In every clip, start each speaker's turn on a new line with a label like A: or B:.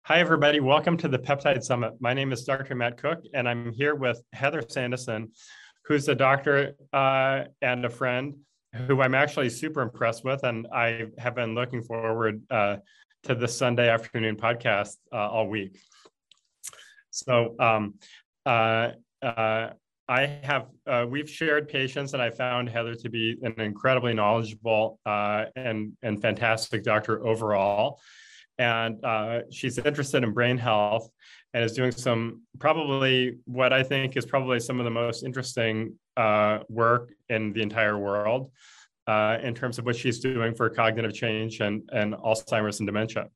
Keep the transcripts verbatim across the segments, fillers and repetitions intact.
A: Hi, everybody. Welcome to the Peptide Summit. My name is Doctor Matt Cook, and I'm here with Heather Sandison, who's a doctor uh, and a friend who I'm actually super impressed with. And I have been looking forward uh, to this Sunday afternoon podcast uh, all week. So um, uh, uh, I have, uh, we've shared patients, and I found Heather to be an incredibly knowledgeable uh, and, and fantastic doctor overall. And uh, she's interested in brain health and is doing some probably what I think is probably some of the most interesting uh, work in the entire world uh, in terms of what she's doing for cognitive change and, and Alzheimer's and dementia.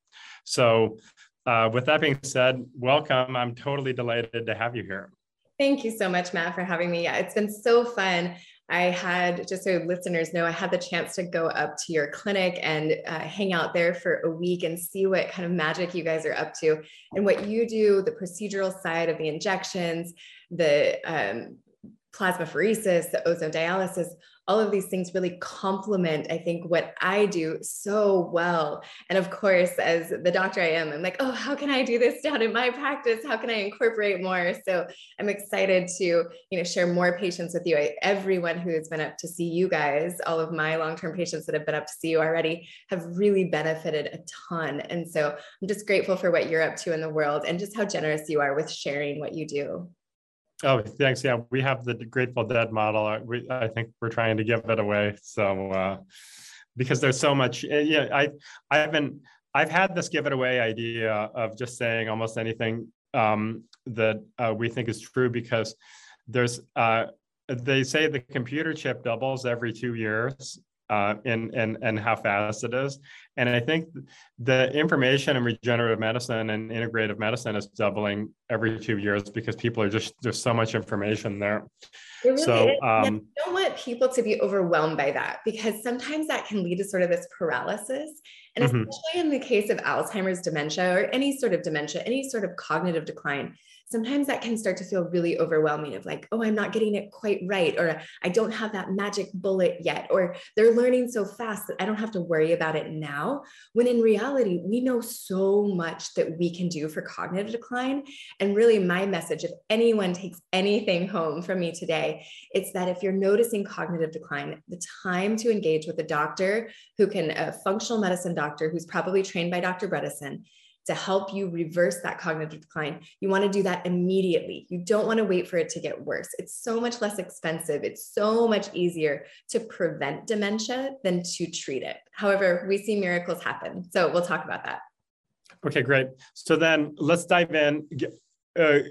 A: So uh, with that being said, welcome. I'm totally delighted to have you here.
B: Thank you so much, Matt, for having me. Yeah, it's been so fun. I had, just so listeners know, I had the chance to go up to your clinic and uh, hang out there for a week and see what kind of magic you guys are up to and what you do, the procedural side of the injections, the um, plasmapheresis, the ozone dialysis. All of these things really complement, I think, what I do so well. And of course, as the doctor I am, I'm like, oh, how can I do this down in my practice? How can I incorporate more? So I'm excited to, you know, share more patients with you. I, everyone who has been up to see you guys, all of my long-term patients that have been up to see you already have really benefited a ton. And so I'm just grateful for what you're up to in the world and just how generous you are with sharing what you do.
A: Oh, thanks. Yeah, we have the Grateful Dead model. We, I think we're trying to give it away. So, uh, because there's so much, yeah, I, I've been, I've had this give it away idea of just saying almost anything um, that uh, we think is true, because there's, uh, they say the computer chip doubles every two years. Uh, and, and, and how fast it is. And I think the information in regenerative medicine and integrative medicine is doubling every two years because people are just, there's so much information there.
B: It really
A: so
B: is.
A: um,
B: Yeah, I don't want people to be overwhelmed by that, because sometimes that can lead to sort of this paralysis. And especially mm-hmm. in the case of Alzheimer's dementia or any sort of dementia, any sort of cognitive decline, sometimes that can start to feel really overwhelming of like, oh, I'm not getting it quite right, or I don't have that magic bullet yet, or they're learning so fast that I don't have to worry about it now. When in reality, we know so much that we can do for cognitive decline. And really my message, if anyone takes anything home from me today, it's that if you're noticing cognitive decline, the time to engage with a doctor who can, a functional medicine doctor who's probably trained by Doctor Bredesen, to help you reverse that cognitive decline. You want to do that immediately. You don't want to wait for it to get worse. It's so much less expensive. It's so much easier to prevent dementia than to treat it. However, we see miracles happen. So we'll talk about that.
A: Okay, great. So then let's dive in. Uh,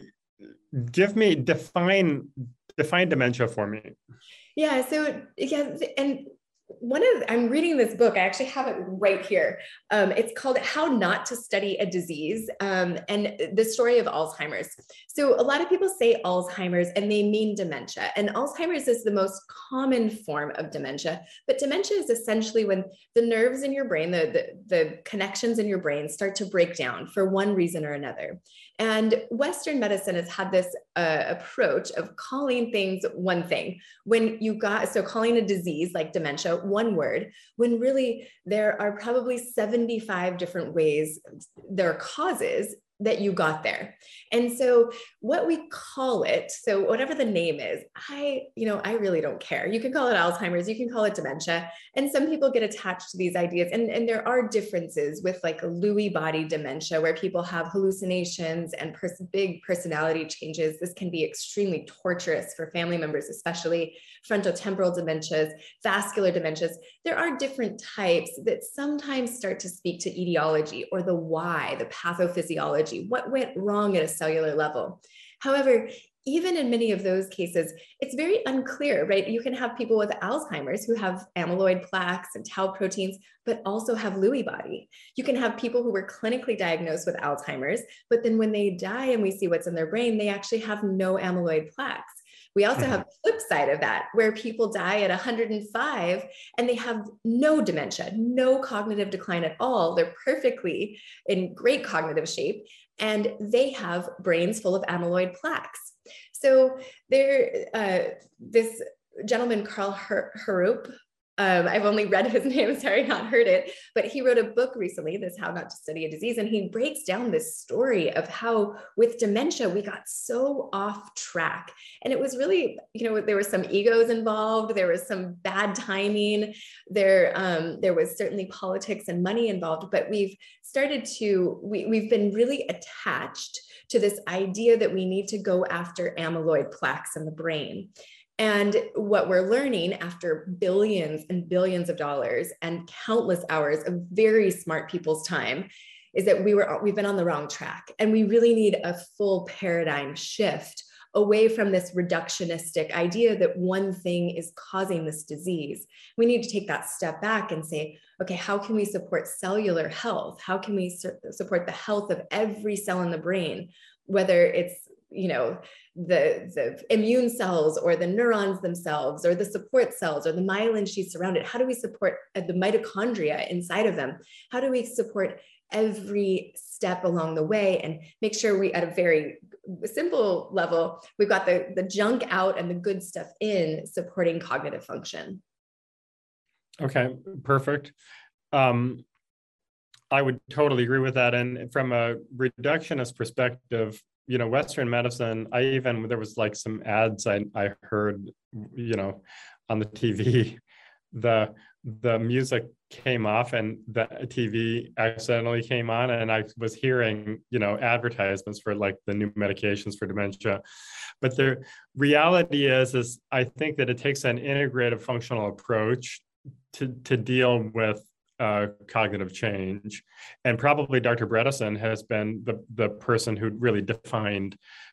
A: give me, define, define dementia for me.
B: Yeah, so yeah, and one of, I'm reading this book, I actually have it right here. Um, it's called How Not to Study a Disease, um, and the story of Alzheimer's. So a lot of people say Alzheimer's and they mean dementia, and Alzheimer's is the most common form of dementia, but dementia is essentially when the nerves in your brain, the, the, the connections in your brain start to break down for one reason or another. And Western medicine has had this uh, approach of calling things one thing. When you got, so calling a disease like dementia one word, when really there are probably seventy-five different ways, there are causes that you got there. And so what we call it, so whatever the name is, I, you know, I really don't care. You can call it Alzheimer's, you can call it dementia. And some people get attached to these ideas. And, and there are differences with like Lewy body dementia, where people have hallucinations and pers- big personality changes. This can be extremely torturous for family members, especially frontotemporal dementias, vascular dementias. There are different types that sometimes start to speak to etiology or the why, the pathophysiology, what went wrong at a cellular level. However, even in many of those cases, it's very unclear, right? You can have people with Alzheimer's who have amyloid plaques and tau proteins, but also have Lewy body. You can have people who were clinically diagnosed with Alzheimer's, but then when they die and we see what's in their brain, they actually have no amyloid plaques. We also have the flip side of that, where people die at one hundred five and they have no dementia, no cognitive decline at all. They're perfectly in great cognitive shape, and they have brains full of amyloid plaques. So there, uh, this gentleman, Carl Harroup, Um, I've only read his name, sorry, not heard it, but he wrote a book recently, this How Not to Study a Disease. And he breaks down this story of how with dementia, we got so off track. And it was really, you know, there were some egos involved. There was some bad timing. There, um, there was certainly politics and money involved, but we've started to, we, we've been really attached to this idea that we need to go after amyloid plaques in the brain. And what we're learning after billions and billions of dollars and countless hours of very smart people's time is that we were, we've been on the wrong track. And we really need a full paradigm shift away from this reductionistic idea that one thing is causing this disease. We need to take that step back and say, okay, how can we support cellular health? How can we su- support the health of every cell in the brain, whether it's, you know, the, the immune cells or the neurons themselves or the support cells or the myelin sheaths around it? How do we support the mitochondria inside of them? How do we support every step along the way and make sure we, at a very simple level, we've got the, the junk out and the good stuff in, supporting cognitive function?
A: Okay, perfect. Um, I would totally agree with that. And from a reductionist perspective, you know, Western medicine, I even, there was like some ads I, I heard, you know, on the T V, the, the music came off and the T V accidentally came on, and I was hearing, you know, advertisements for like the new medications for dementia. But the reality is, is I think that it takes an integrative functional approach to, to deal with Uh, cognitive change. And probably Doctor Bredesen has been the, the person who really defined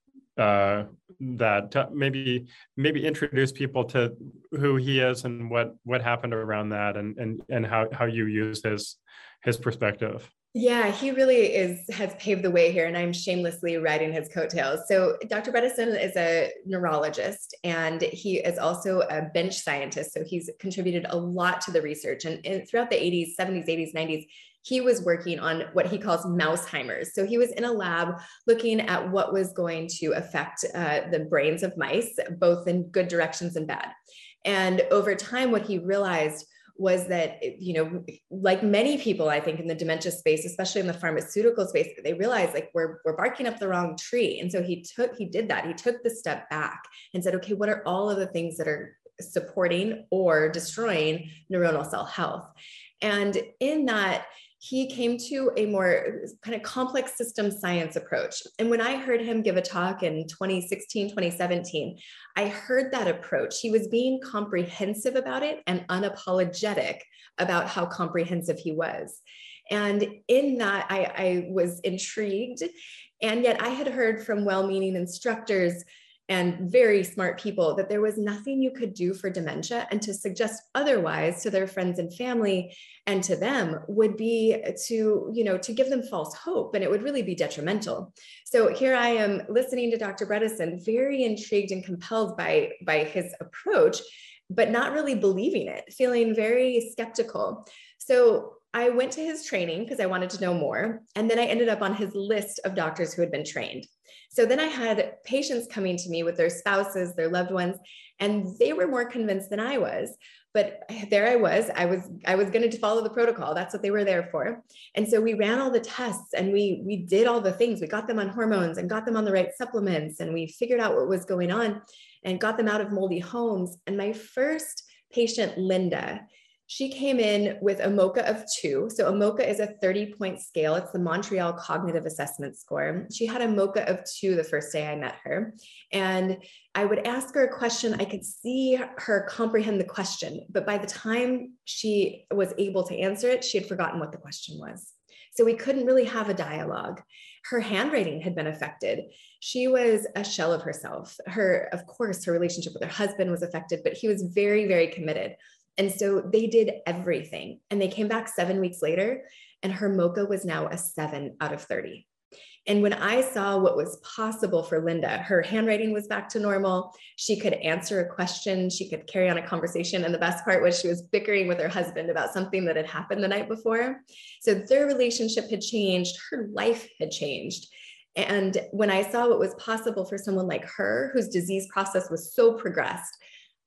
A: uh, that. To maybe maybe introduce people to who he is and what what happened around that, and and and how how you use his his perspective.
B: Yeah, he really is, has paved the way here, and I'm shamelessly riding his coattails. So Doctor Bredesen is a neurologist, and he is also a bench scientist. So he's contributed a lot to the research. And, and throughout the eighties, seventies, eighties, nineties, he was working on what he calls Mouseheimers. So he was in a lab looking at what was going to affect uh, the brains of mice, both in good directions and bad. And over time, what he realized was that, you know, like many people, I think in the dementia space, especially in the pharmaceutical space, they realized like we're, we're barking up the wrong tree. And so he took, he did that. He took the step back and said, okay, what are all of the things that are supporting or destroying neuronal cell health? And in that, he came to a more kind of complex system science approach. And when I heard him give a talk in twenty sixteen, twenty seventeen, I heard that approach. He was being comprehensive about it and unapologetic about how comprehensive he was. And in that, I, I was intrigued. And yet I had heard from well-meaning instructors and very smart people that there was nothing you could do for dementia, and to suggest otherwise to their friends and family and to them would be to, you know, to give them false hope, and it would really be detrimental. So here I am listening to Doctor Bredesen, very intrigued and compelled by, by his approach, but not really believing it, feeling very skeptical. So I went to his training because I wanted to know more. And then I ended up on his list of doctors who had been trained. So then I had patients coming to me with their spouses, their loved ones, and they were more convinced than I was. But there I was, I was, I was going to follow the protocol. That's what they were there for. And so we ran all the tests and we, we did all the things. We got them on hormones and got them on the right supplements. And we figured out what was going on and got them out of moldy homes. And my first patient, Linda, she came in with a MoCA of two. So a MoCA is a thirty point scale. It's the Montreal Cognitive Assessment Score. She had a MoCA of two the first day I met her. And I would ask her a question. I could see her comprehend the question, but by the time she was able to answer it, she had forgotten what the question was. So we couldn't really have a dialogue. Her handwriting had been affected. She was a shell of herself. Her, of course, her relationship with her husband was affected, but he was very, very committed. And so they did everything. And they came back seven weeks later, and her MoCA was now a seven out of thirty. And when I saw what was possible for Linda, her handwriting was back to normal. She could answer a question. She could carry on a conversation. And the best part was she was bickering with her husband about something that had happened the night before. So their relationship had changed. Her life had changed. And when I saw what was possible for someone like her, whose disease process was so progressed,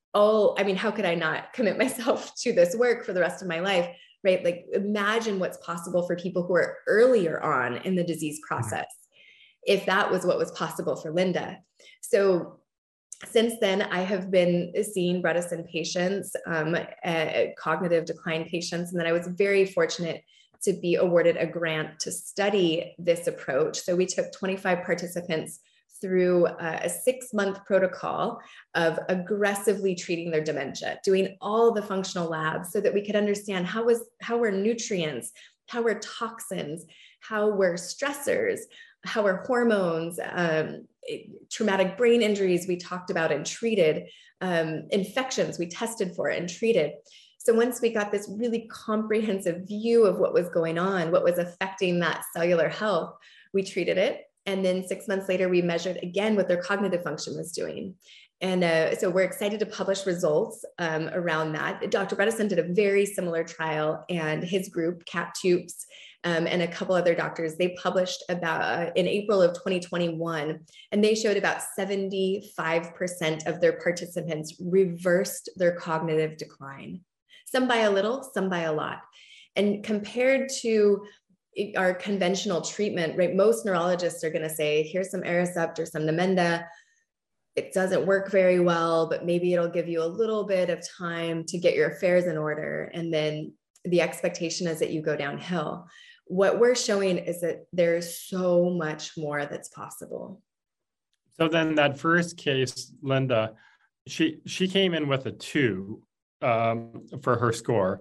B: oh, I mean, how could I not commit myself to this work for the rest of my life, right? Like imagine what's possible for people who are earlier on in the disease process, mm-hmm. if that was what was possible for Linda. So since then, I have been seeing Bredesen patients, um, uh, cognitive decline patients, and then I was very fortunate to be awarded a grant to study this approach. So we took twenty-five participants through uh, a six-month protocol of aggressively treating their dementia, doing all the functional labs so that we could understand how was how were nutrients, how were toxins, how were stressors, how are hormones, um, traumatic brain injuries we talked about and treated, um, infections we tested for and treated. So once we got this really comprehensive view of what was going on, what was affecting that cellular health, we treated it. And then six months later, we measured again what their cognitive function was doing. And uh, so we're excited to publish results um, around that. Doctor Bredesen did a very similar trial, and his group, Cat Tupes, um, and a couple other doctors, they published about uh, in April of twenty twenty-one, and they showed about seventy-five percent of their participants reversed their cognitive decline. Some by a little, some by a lot. And compared to our conventional treatment, right, most neurologists are going to say, here's some Aricept or some Namenda. It doesn't work very well, but maybe it'll give you a little bit of time to get your affairs in order. And then the expectation is that you go downhill. What we're showing is that there's so much more that's possible.
A: So then that first case, Linda, she, she came in with a two um, for her score.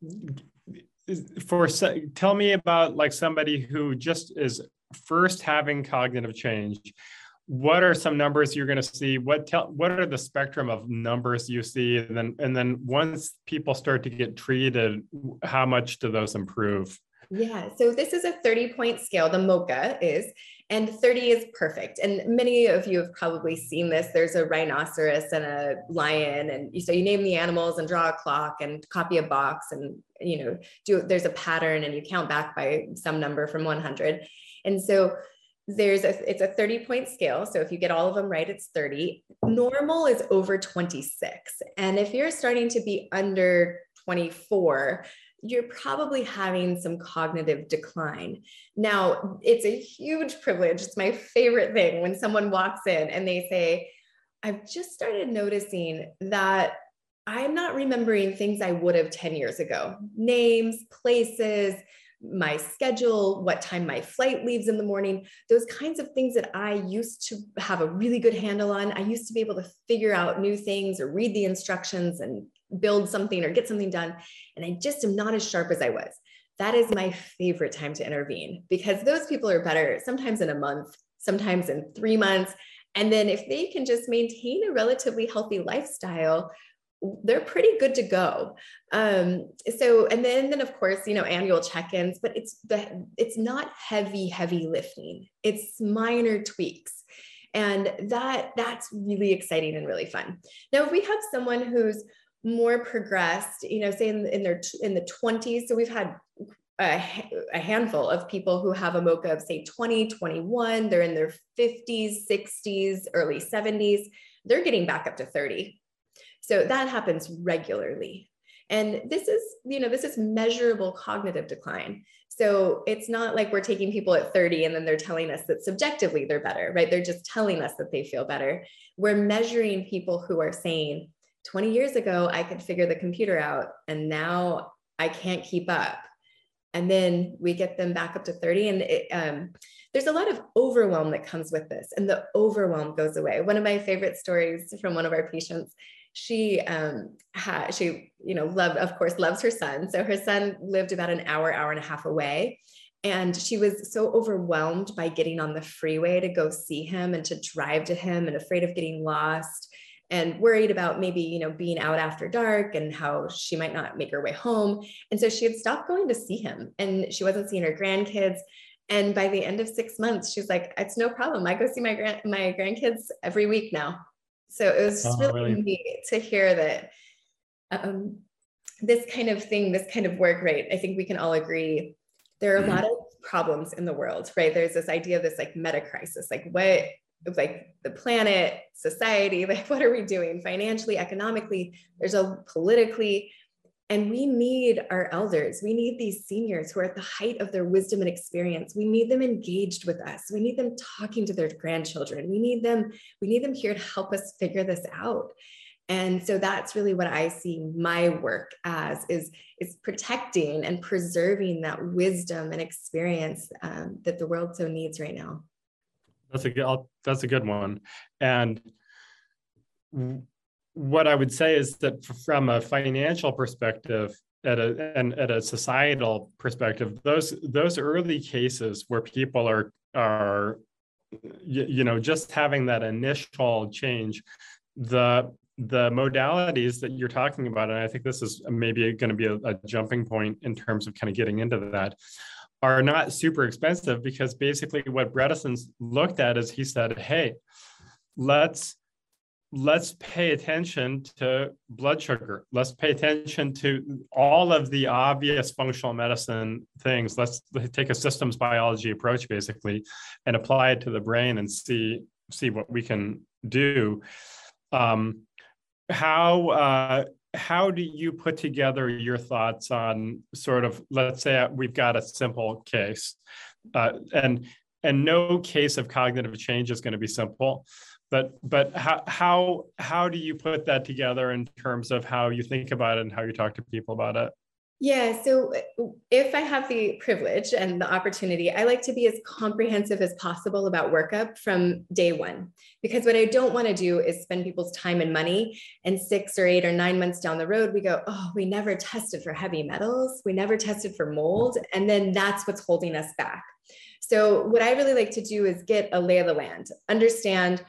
A: For tell me about like somebody who just is first having cognitive change. What are some numbers you're going to see? What tell what are the spectrum of numbers you see? And then and then once people start to get treated, how much do those improve?
B: Yeah, so this is a thirty point scale, the MoCA is, and thirty is perfect. And many of you have probably seen this. There's a rhinoceros and a lion, and you, so you name the animals and draw a clock and copy a box, and you know, do there's a pattern and you count back by some number from one hundred. And so there's a, it's a thirty point scale. So if you get all of them right, it's thirty. Normal is over twenty-six. And if you're starting to be under twenty-four, you're probably having some cognitive decline. Now, it's a huge privilege. It's my favorite thing when someone walks in and they say, I've just started noticing that I'm not remembering things I would have ten years ago. Names, places, my schedule, what time my flight leaves in the morning, those kinds of things that I used to have a really good handle on. I used to be able to figure out new things or read the instructions and build something or get something done. And I just am not as sharp as I was. That is my favorite time to intervene, because those people are better sometimes in a month, sometimes in three months. And then if they can just maintain a relatively healthy lifestyle, they're pretty good to go. Um, so, and then, then of course, you know, annual check-ins, but it's the, it's not heavy, heavy lifting. It's minor tweaks. And that, that's really exciting and really fun. Now, if we have someone who's more progressed, you know, say in, in their, in the twenties, so we've had a, a handful of people who have a MoCA of say twenty, twenty-one, they're in their fifties, sixties, early seventies, they're getting back up to thirty. So that happens regularly. And this is, you know, this is measurable cognitive decline. So it's not like we're taking people at thirty and then they're telling us that subjectively they're better, right? They're just telling us that they feel better. We're measuring people who are saying, twenty years ago, I could figure the computer out, and now I can't keep up. And then we get them back up to thirty. And it, um, there's a lot of overwhelm that comes with this, and the overwhelm goes away. One of my favorite stories from one of our patients, she, um, had, she, you know, loved, of course, loves her son. So her son lived about an hour, hour and a half away. And she was so overwhelmed by getting on the freeway to go see him and to drive to him, and afraid of getting lost, and worried about maybe, you know, being out after dark and how she might not make her way home. And so she had stopped going to see him, and she wasn't seeing her grandkids. And by the end of six months, she's like, it's no problem. I go see my grand my grandkids every week now. So it was just oh, really, really neat to hear that um, this kind of thing, this kind of work, right? I think we can all agree there are a lot of problems in the world, right? There's this idea of this like meta crisis, like what, like the planet, society, like what are we doing financially, economically, there's a politically, and we need our elders. We need these seniors who are at the height of their wisdom and experience. We need them engaged with us. We need them talking to their grandchildren. We need them, we need them here to help us figure this out. And so that's really what I see my work as, is, is protecting and preserving that wisdom and experience um, that the world so needs right now.
A: That's a good, that's a good one. And what I would say is that from a financial perspective, at a and at a societal perspective, those those early cases where people are are you, you know just having that initial change, the the modalities that you're talking about, and I think this is maybe going to be a, a jumping point in terms of kind of getting into that, are not super expensive, because basically what Bredeson's looked at is he said, hey, let's let's pay attention to blood sugar. Let's pay attention to all of the obvious functional medicine things. Let's take a systems biology approach basically and apply it to the brain and see, see what we can do. Um, how, uh, how do you put together your thoughts on sort of, let's say we've got a simple case, uh, and, and no case of cognitive change is going to be simple. But but how how how do you put that together in terms of how you think about it and how you talk to people about it?
B: Yeah, so if I have the privilege and the opportunity, I like to be as comprehensive as possible about workup from day one, because what I don't want to do is spend people's time and money, and six or eight or nine months down the road, we go, oh, we never tested for heavy metals, we never tested for mold, and then that's what's holding us back. So what I really like to do is get a lay of the land, understand.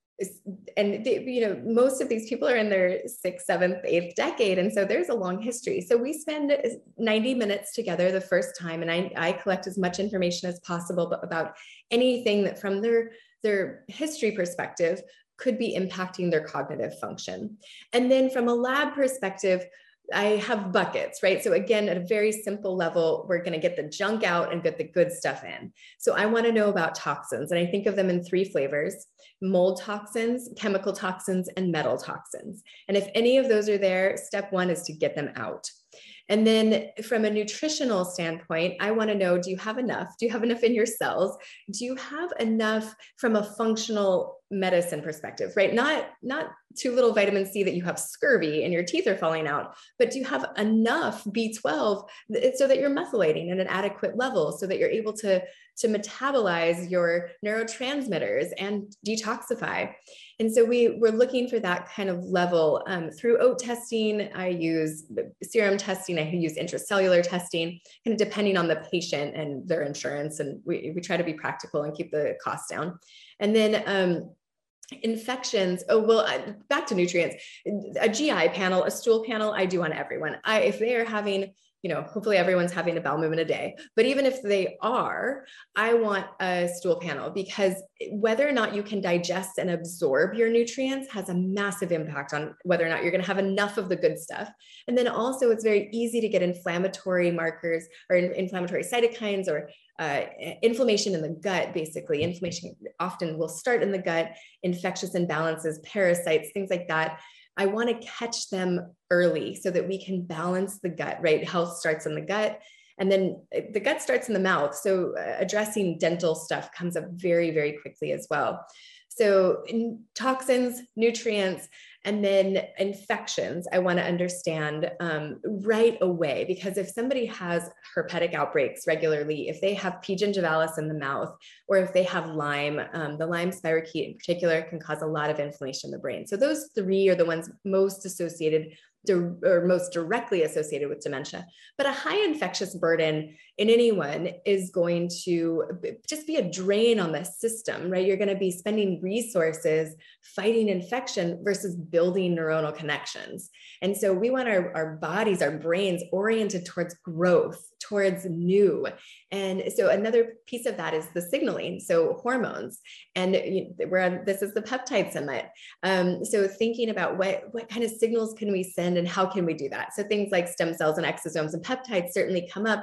B: And they, you know, most of these people are in their sixth, seventh, eighth decade. And so there's a long history. So we spend ninety minutes together the first time, and I, I collect as much information as possible about anything that from their, their history perspective could be impacting their cognitive function. And then from a lab perspective, I have buckets, right? So again, at a very simple level, we're going to get the junk out and get the good stuff in. So I want to know about toxins, and I think of them in three flavors: mold toxins, chemical toxins, and metal toxins. And if any of those are there, step one is to get them out. And then from a nutritional standpoint, I want to know, do you have enough? Do you have enough in your cells? Do you have enough from a functional medicine perspective, right? Not, not too little vitamin C that you have scurvy and your teeth are falling out, but do you have enough B twelve so that you're methylating at an adequate level, so that you're able to, to metabolize your neurotransmitters and detoxify? And so we were looking for that kind of level um, through O A T testing. I use serum testing. I use intracellular testing, kind of depending on the patient and their insurance. And we, we try to be practical and keep the costs down. And then um, infections. Oh, well, back to nutrients, a G I panel, a stool panel, I do on everyone. I, if they are having, you know, hopefully everyone's having a bowel movement a day, but even if they are, I want a stool panel, because whether or not you can digest and absorb your nutrients has a massive impact on whether or not you're going to have enough of the good stuff. And then also it's very easy to get inflammatory markers or inflammatory cytokines or uh, inflammation in the gut. Basically, inflammation often will start in the gut, infectious imbalances, parasites, things like that. I want to catch them early so that we can balance the gut, right? Health starts in the gut, and then the gut starts in the mouth. So addressing dental stuff comes up very, very quickly as well. So in toxins, nutrients, and then infections, I want to understand um, right away, because if somebody has herpetic outbreaks regularly, if they have P. gingivalis in the mouth, or if they have Lyme, um, the Lyme spirochete in particular can cause a lot of inflammation in the brain. So those three are the ones most associated or most directly associated with dementia. But a high infectious burden in anyone is going to just be a drain on the system, right? You're going to be spending resources fighting infection versus building neuronal connections. And so we want our, our bodies, our brains oriented towards growth, towards new. And so another piece of that is the signaling, so hormones. And we're on, this is the peptide summit. Um, so thinking about what, what kind of signals can we send and how can we do that? So things like stem cells and exosomes and peptides certainly come up,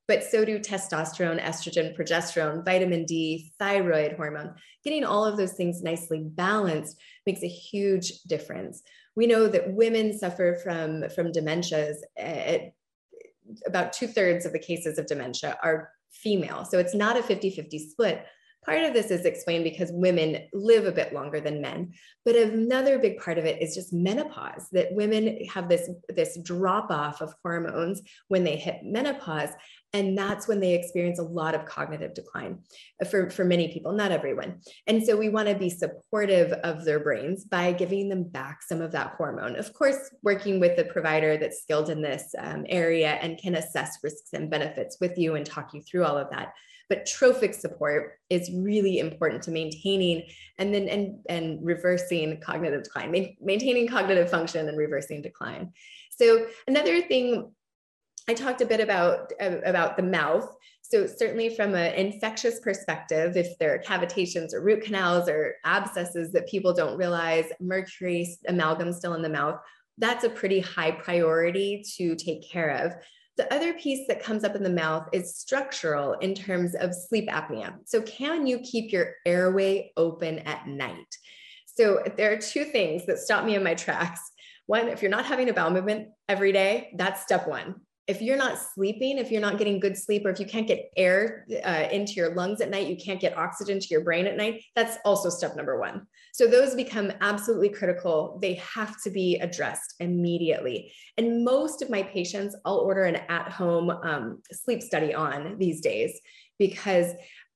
B: but so do testosterone, estrogen, progesterone, vitamin D, thyroid hormone. Getting all of those things nicely balanced makes a huge difference. We know that women suffer from, from dementias. At about two thirds of the cases of dementia are female. So it's not a fifty fifty split. Part of this is explained because women live a bit longer than men, but another big part of it is just menopause, that women have this, this drop off of hormones when they hit menopause. And that's when they experience a lot of cognitive decline for, for many people, not everyone. And so we want to be supportive of their brains by giving them back some of that hormone. Of course, working with a provider that's skilled in this um, area and can assess risks and benefits with you and talk you through all of that. But trophic support is really important to maintaining and then and, and reversing cognitive decline, ma maintaining cognitive function and reversing decline. So another thing, I talked a bit about, uh, about the mouth. So certainly from an infectious perspective, if there are cavitations or root canals or abscesses that people don't realize, mercury, amalgam still in the mouth, that's a pretty high priority to take care of. The other piece that comes up in the mouth is structural in terms of sleep apnea. So can you keep your airway open at night? So there are two things that stop me in my tracks. One, if you're not having a bowel movement every day, that's step one. If you're not sleeping, if you're not getting good sleep, or if you can't get air uh, into your lungs at night, you can't get oxygen to your brain at night, that's also step number one. So those become absolutely critical. They have to be addressed immediately. And most of my patients, I'll order an at-home um, sleep study on these days, because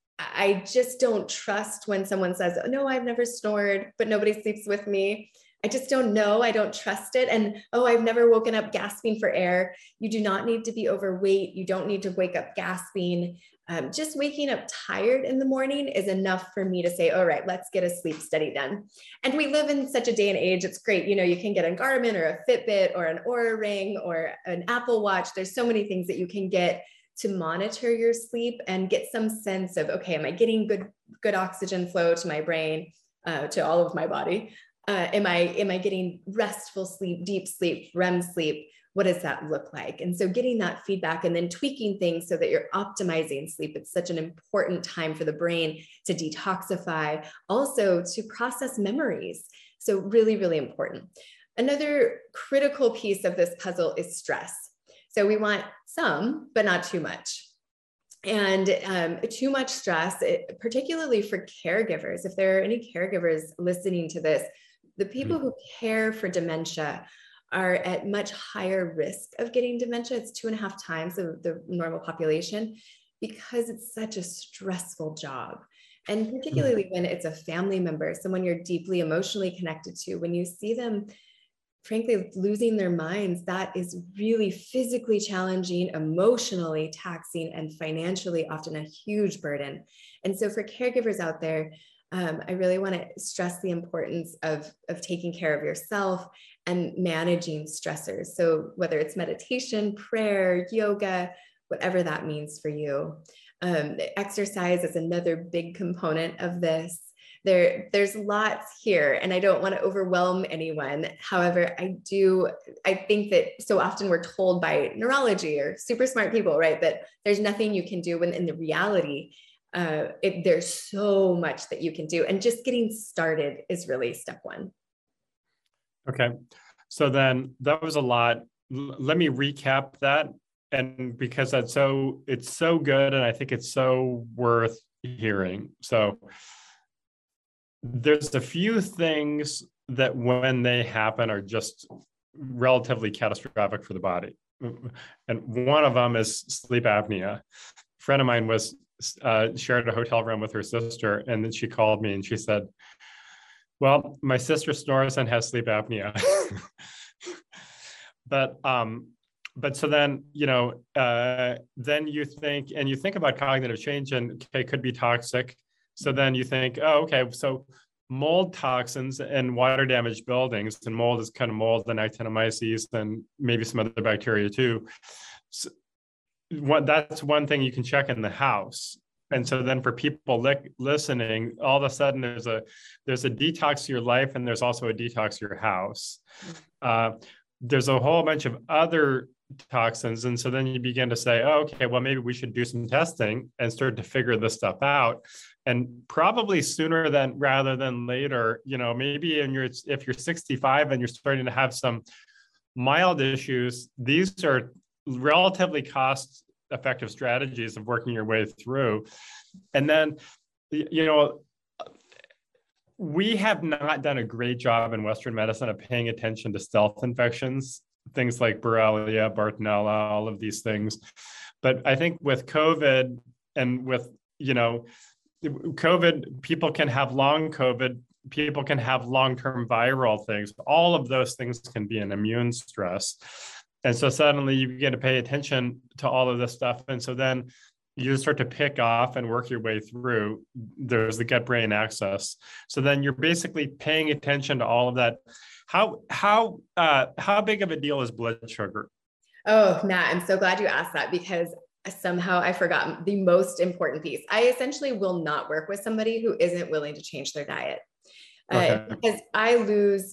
B: I just don't trust when someone says, oh, no, I've never snored, but nobody sleeps with me. I just don't know. I don't trust it. And, oh, I've never woken up gasping for air. You do not need to be overweight. You don't need to wake up gasping. Um, just waking up tired in the morning is enough for me to say, all right, let's get a sleep study done. And we live in such a day and age. It's great. You know, you can get a Garmin or a Fitbit or an Oura Ring or an Apple Watch. There's so many things that you can get to monitor your sleep and get some sense of, okay, am I getting good, good oxygen flow to my brain, uh, to all of my body? Uh, am I, am I getting restful sleep, deep sleep, R E M sleep? What does that look like? And so getting that feedback and then tweaking things so that you're optimizing sleep. It's such an important time for the brain to detoxify, also to process memories. So really, really important. Another critical piece of this puzzle is stress. So we want some, but not too much. And um, too much stress, it, particularly for caregivers, if there are any caregivers listening to this, the people who care for dementia are at much higher risk of getting dementia. It's two and a half times the, the normal population, because it's such a stressful job. And particularly when it's a family member, someone you're deeply emotionally connected to, when you see them, frankly, losing their minds, that is really physically challenging, emotionally taxing, and financially often a huge burden. And so for caregivers out there, Um, I really want to stress the importance of, of taking care of yourself and managing stressors. So whether it's meditation, prayer, yoga, whatever that means for you. Um, exercise is another big component of this. There, there's lots here, and I don't want to overwhelm anyone. However, I do, I think that so often we're told by neurology or super smart people, right, that there's nothing you can do when in the reality, Uh, it, there's so much that you can do, and just getting started is really step one.
A: Okay, so then that was a lot. L- let me recap that, and because that's so, it's so good, and I think it's so worth hearing. So there's a few things that when they happen are just relatively catastrophic for the body, and one of them is sleep apnea. A friend of mine was Uh, shared a hotel room with her sister, and then she called me and she said, well, my sister snores and has sleep apnea. but um but so then, you know, uh then you think, and you think about cognitive change, and okay, could be toxic. So then you think, oh, okay, so mold toxins and water damaged buildings, and mold is kind of mold and actinomyces and maybe some other bacteria too. So, What, that's one thing you can check in the house. And so then for people li- listening, all of a sudden there's a there's a detox to your life, and there's also a detox to your house. Uh, there's a whole bunch of other toxins. And so then you begin to say, oh, okay, well, maybe we should do some testing and start to figure this stuff out. And probably sooner than rather than later, you know, maybe in your, if you're sixty-five and you're starting to have some mild issues, these are relatively cost effective strategies of working your way through. And then, you know, we have not done a great job in Western medicine of paying attention to stealth infections, things like Borrelia, Bartonella, all of these things. But I think with COVID and with, you know, COVID, people can have long COVID, people can have long-term viral things. All of those things can be an immune stress. And so suddenly you begin to pay attention to all of this stuff. And so then you start to pick off and work your way through. There's the gut-brain axis. So then you're basically paying attention to all of that. How how uh, how big of a deal is blood sugar?
B: Oh, Matt, I'm so glad you asked that, because somehow I forgot the most important piece. I essentially will not work with somebody who isn't willing to change their diet. Okay. Uh, because I lose,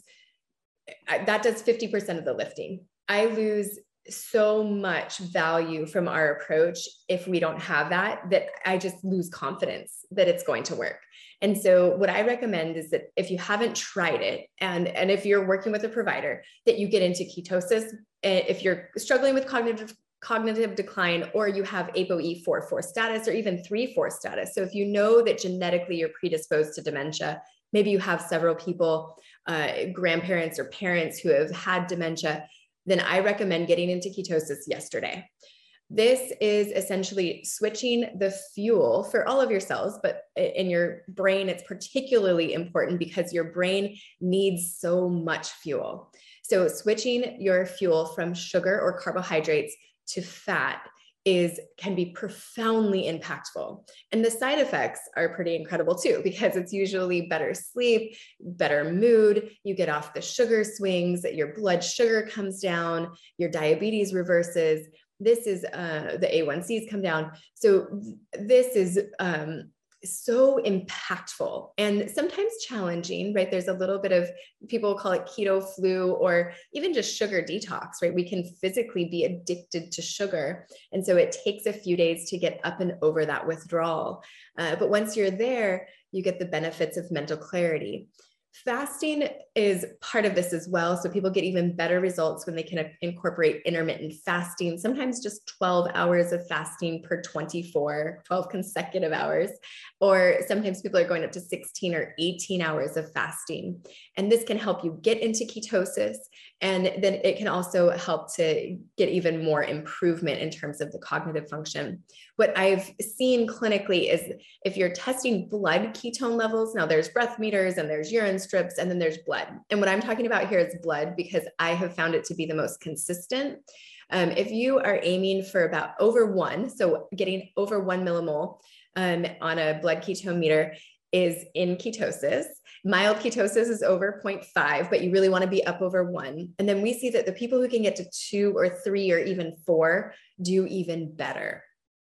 B: that does fifty percent of the lifting. I lose so much value from our approach if we don't have that, that I just lose confidence that it's going to work. And so what I recommend is that if you haven't tried it, and, and if you're working with a provider, that you get into ketosis. If you're struggling with cognitive cognitive decline, or you have A P O E four four status, or even three four status. So if you know that genetically you're predisposed to dementia, maybe you have several people, uh, grandparents or parents who have had dementia, then I recommend getting into ketosis yesterday. This is essentially switching the fuel for all of your cells, but in your brain, it's particularly important because your brain needs so much fuel. So switching your fuel from sugar or carbohydrates to fat is can be profoundly impactful. And the side effects are pretty incredible too, because it's usually better sleep, better mood, you get off the sugar swings, your blood sugar comes down, your diabetes reverses. This is, uh, the A one Cs come down. So this is um, so impactful and sometimes challenging, right? There's a little bit of, people call it keto flu, or even just sugar detox, right? We can physically be addicted to sugar. And so it takes a few days to get up and over that withdrawal. Uh, but once you're there, you get the benefits of mental clarity. Fasting is part of this as well. So people get even better results when they can incorporate intermittent fasting, sometimes just twelve hours of fasting per twenty-four, twelve consecutive hours, or sometimes people are going up to sixteen or eighteen hours of fasting. And this can help you get into ketosis. And then it can also help to get even more improvement in terms of the cognitive function. What I've seen clinically is if you're testing blood ketone levels, now there's breath meters and there's urine strips, and then there's blood. And what I'm talking about here is blood, because I have found it to be the most consistent. Um, if you are aiming for about over one, so getting over one millimole um, on a blood ketone meter is in ketosis. Mild ketosis is over zero point five, but you really want to be up over one. And then we see that the people who can get to two or three or even four do even better.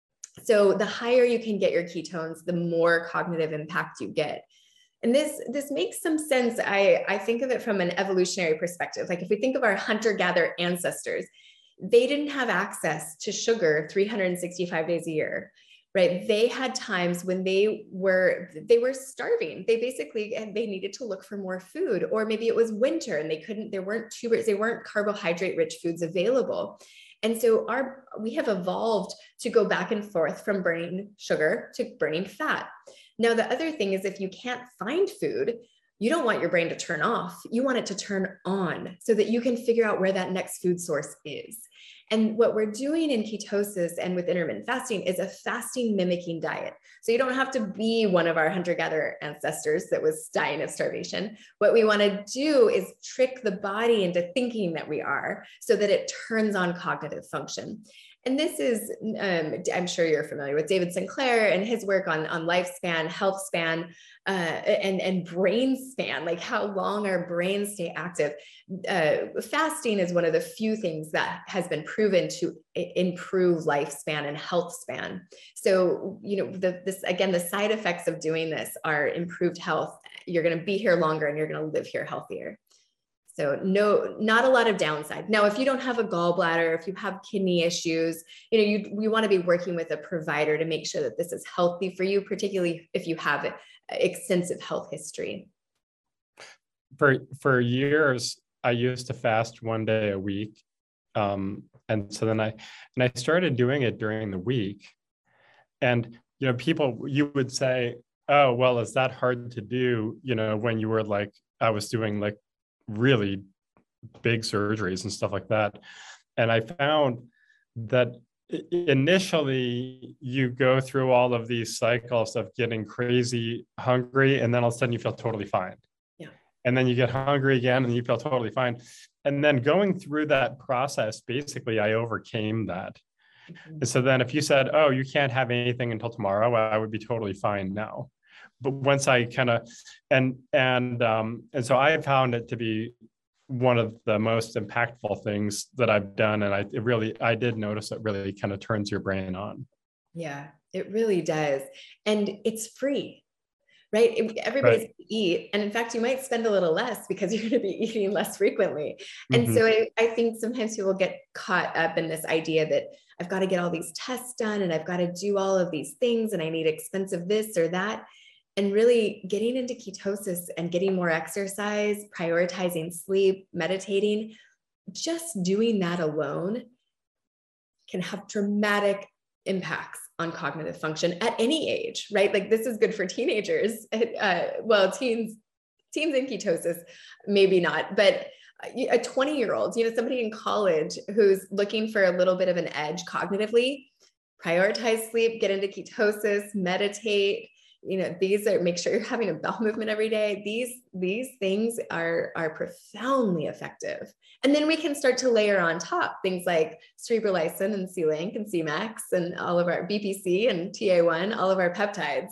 B: So the higher you can get your ketones, the more cognitive impact you get. And this, this makes some sense. I, I think of it from an evolutionary perspective. Like if we think of our hunter-gatherer ancestors, they didn't have access to sugar three hundred sixty-five days a year, right? They had times when they were, they were starving. They basically, they needed to look for more food, or maybe it was winter and they couldn't, there weren't tubers, they weren't carbohydrate rich foods available. And so our, we have evolved to go back and forth from burning sugar to burning fat. Now, the other thing is if you can't find food, you don't want your brain to turn off. You want it to turn on so that you can figure out where that next food source is. And what we're doing in ketosis and with intermittent fasting is a fasting mimicking diet. So you don't have to be one of our hunter-gatherer ancestors that was dying of starvation. What we want to do is trick the body into thinking that we are, so that it turns on cognitive function. And this is, um, I'm sure you're familiar with David Sinclair and his work on, on lifespan, health span, uh, and, and brain span, like how long our brains stay active. Uh, fasting is one of the few things that has been proven to improve lifespan and health span. So, you know, the, this, again, the side effects of doing this are improved health. You're going to be here longer and you're going to live here healthier. So no, not a lot of downside. Now, if you don't have a gallbladder, if you have kidney issues, you know, you, we want to be working with a provider to make sure that this is healthy for you, particularly if you have extensive health history.
A: For, for years, I used to fast one day a week. Um, and so then I, and I started doing it during the week. And, you know, people, you would say, oh, well, is that hard to do? You know, when you were like, I was doing like really big surgeries and stuff like that. And I found that initially you go through all of these cycles of getting crazy hungry, and then all of a sudden you feel totally fine.
B: Yeah.
A: And then you get hungry again and you feel totally fine. And then going through that process, basically I overcame that. Mm-hmm. And so then if you said, oh, you can't have anything until tomorrow, I would be totally fine now. But once I kind of, and, and, um, and so I found it to be one of the most impactful things that I've done. And I it really, I did notice it really kind of turns your brain on.
B: Yeah, it really does. And it's free, right? It, everybody's right. Going to eat. And in fact, you might spend a little less because you're going to be eating less frequently. And mm-hmm. so I, I think sometimes people get caught up in this idea that I've got to get all these tests done and I've got to do all of these things and I need expensive this or that. And really getting into ketosis and getting more exercise, prioritizing sleep, meditating, just doing that alone can have dramatic impacts on cognitive function at any age, right? Like this is good for teenagers. Uh, well, teens, teens in ketosis, maybe not, but a twenty year old, you know, somebody in college who's looking for a little bit of an edge cognitively, prioritize sleep, get into ketosis, meditate. You know, these are, make sure you're having a bowel movement every day. These, these things are, are profoundly effective. And then we can start to layer on top things like cerebrolysin and C-Link and C-Max and all of our B P C and T A one, all of our peptides.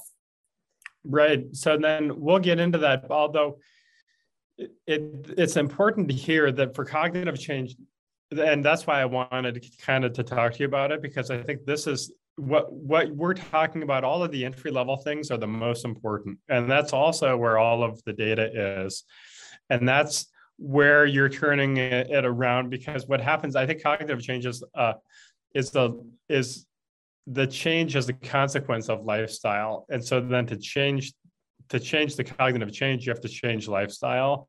A: Right. So then we'll get into that. Although it, it it's important to hear that for cognitive change, and that's why I wanted to kind of to talk to you about it, because I think this is what what we're talking about. All of the entry level things are the most important, and that's also where all of the data is, and that's where you're turning it, it around. Because what happens, I think, cognitive changes uh, is the is the change as a consequence of lifestyle, and so then to change to change the cognitive change, you have to change lifestyle,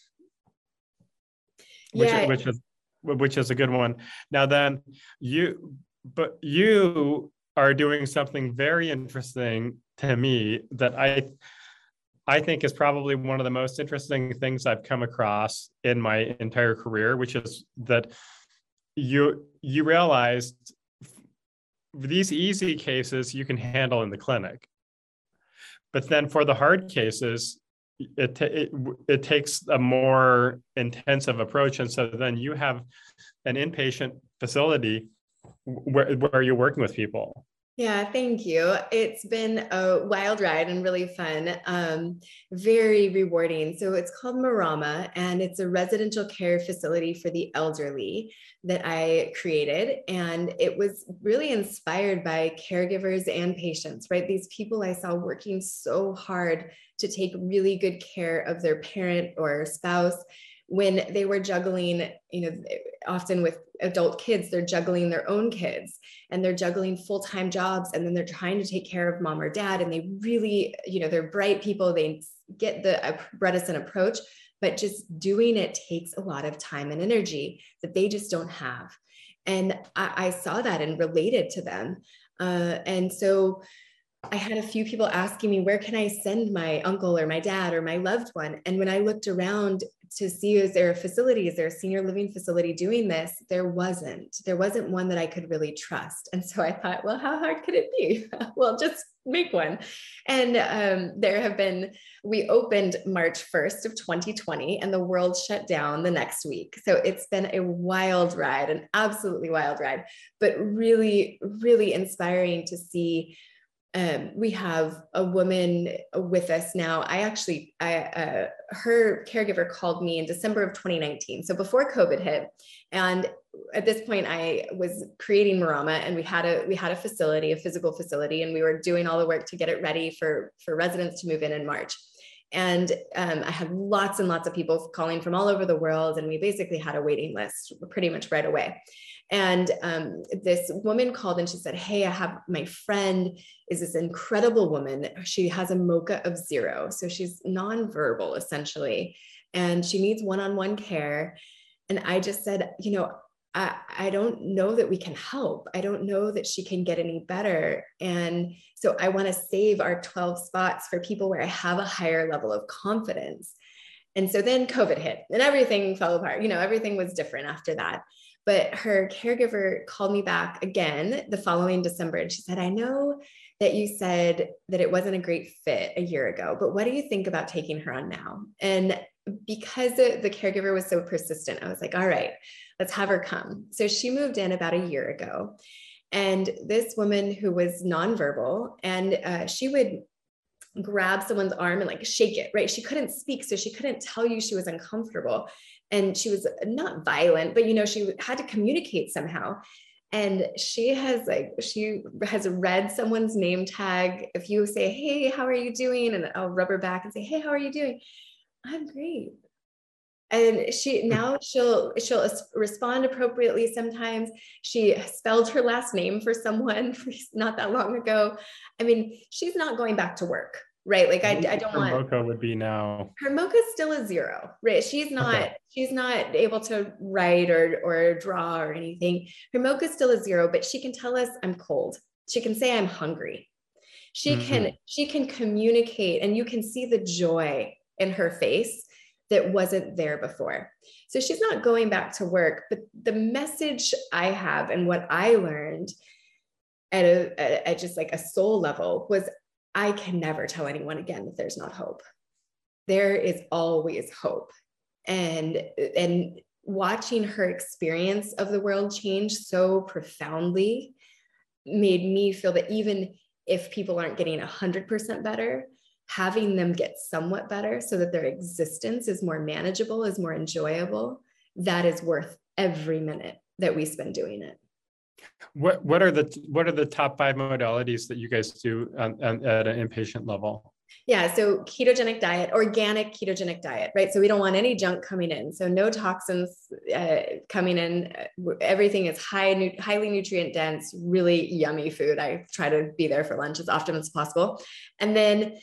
A: which yeah. which is which is a good one. Now then, you but you. are doing something very interesting to me that I I think is probably one of the most interesting things I've come across in my entire career, which is that you you realized these easy cases you can handle in the clinic, but then for the hard cases, it it, it takes a more intensive approach, and so then you have an inpatient facility where, where you're working with people.
B: Yeah, thank you. It's been a wild ride and really fun, um, very rewarding. So it's called Marama, and it's a residential care facility for the elderly that I created. And it was really inspired by caregivers and patients, right? These people I saw working so hard to take really good care of their parent or spouse, when they were juggling, you know, often with adult kids, they're juggling their own kids and they're juggling full-time jobs. And then they're trying to take care of mom or dad. And they really, you know, they're bright people. They get the uh, Bredesen approach, but just doing it takes a lot of time and energy that they just don't have. And I, I saw that and related to them. Uh, and so I had a few people asking me, where can I send my uncle or my dad or my loved one? And when I looked around to see, is there a facility, is there a senior living facility doing this? There wasn't. There wasn't one that I could really trust. And so I thought, well, how hard could it be? Well, just make one. And um, there have been, we opened March first of twenty twenty and the world shut down the next week. So it's been a wild ride, an absolutely wild ride, but really, really inspiring to see. Um, we have a woman with us now. I actually, I, uh, her caregiver called me in December of twenty nineteen. So before COVID hit. And at this point I was creating Marama, and we had a, we had a facility, a physical facility, and we were doing all the work to get it ready for, for residents to move in in March. And um, I had lots and lots of people calling from all over the world. And we basically had a waiting list pretty much right away. And um, this woman called and she said, hey, I have my friend is this incredible woman. She has a MoCA of zero. So she's nonverbal essentially. And she needs one-on-one care. And I just said, you know, I, I don't know that we can help. I don't know that she can get any better. And so I want to save our twelve spots for people where I have a higher level of confidence. And so then COVID hit and everything fell apart. You know, everything was different after that. But her caregiver called me back again the following December. And she said, I know that you said that it wasn't a great fit a year ago, but what do you think about taking her on now? And because the, the caregiver was so persistent, I was like, all right, let's have her come. So she moved in about a year ago. And this woman who was nonverbal, and uh, she would grab someone's arm and like shake it, right? She couldn't speak, so she couldn't tell you she was uncomfortable. And she was not violent, but, you know, she had to communicate somehow. And she has like, she has read someone's name tag. If you say, hey, how are you doing? And I'll rub her back and say, hey, how are you doing? I'm great. And she, now she'll, she'll respond appropriately. Sometimes she spelled her last name for someone not that long ago. I mean, she's not going back to work, right? Like I, I don't
A: her
B: want.
A: MoCA would be now.
B: Her MoCA is still a zero, right? She's not, okay. she's not able to write or, or draw or anything. Her MoCA is still a zero, but she can tell us I'm cold. She can say I'm hungry. She mm-hmm. can, she can communicate, and you can see the joy in her face that wasn't there before. So she's not going back to work, but the message I have and what I learned at a, at just like a soul level was I can never tell anyone again that there's not hope. There is always hope. And, and watching her experience of the world change so profoundly made me feel that even if people aren't getting one hundred percent better, having them get somewhat better so that their existence is more manageable, is more enjoyable, that is worth every minute that we spend doing it.
A: What what are the what are the top five modalities that you guys do on, on, at an inpatient level?
B: Yeah, so ketogenic diet, organic ketogenic diet, right? So we don't want any junk coming in. So no toxins uh, coming in. Everything is high, highly nutrient dense, really yummy food. I try to be there for lunch as often as possible. And then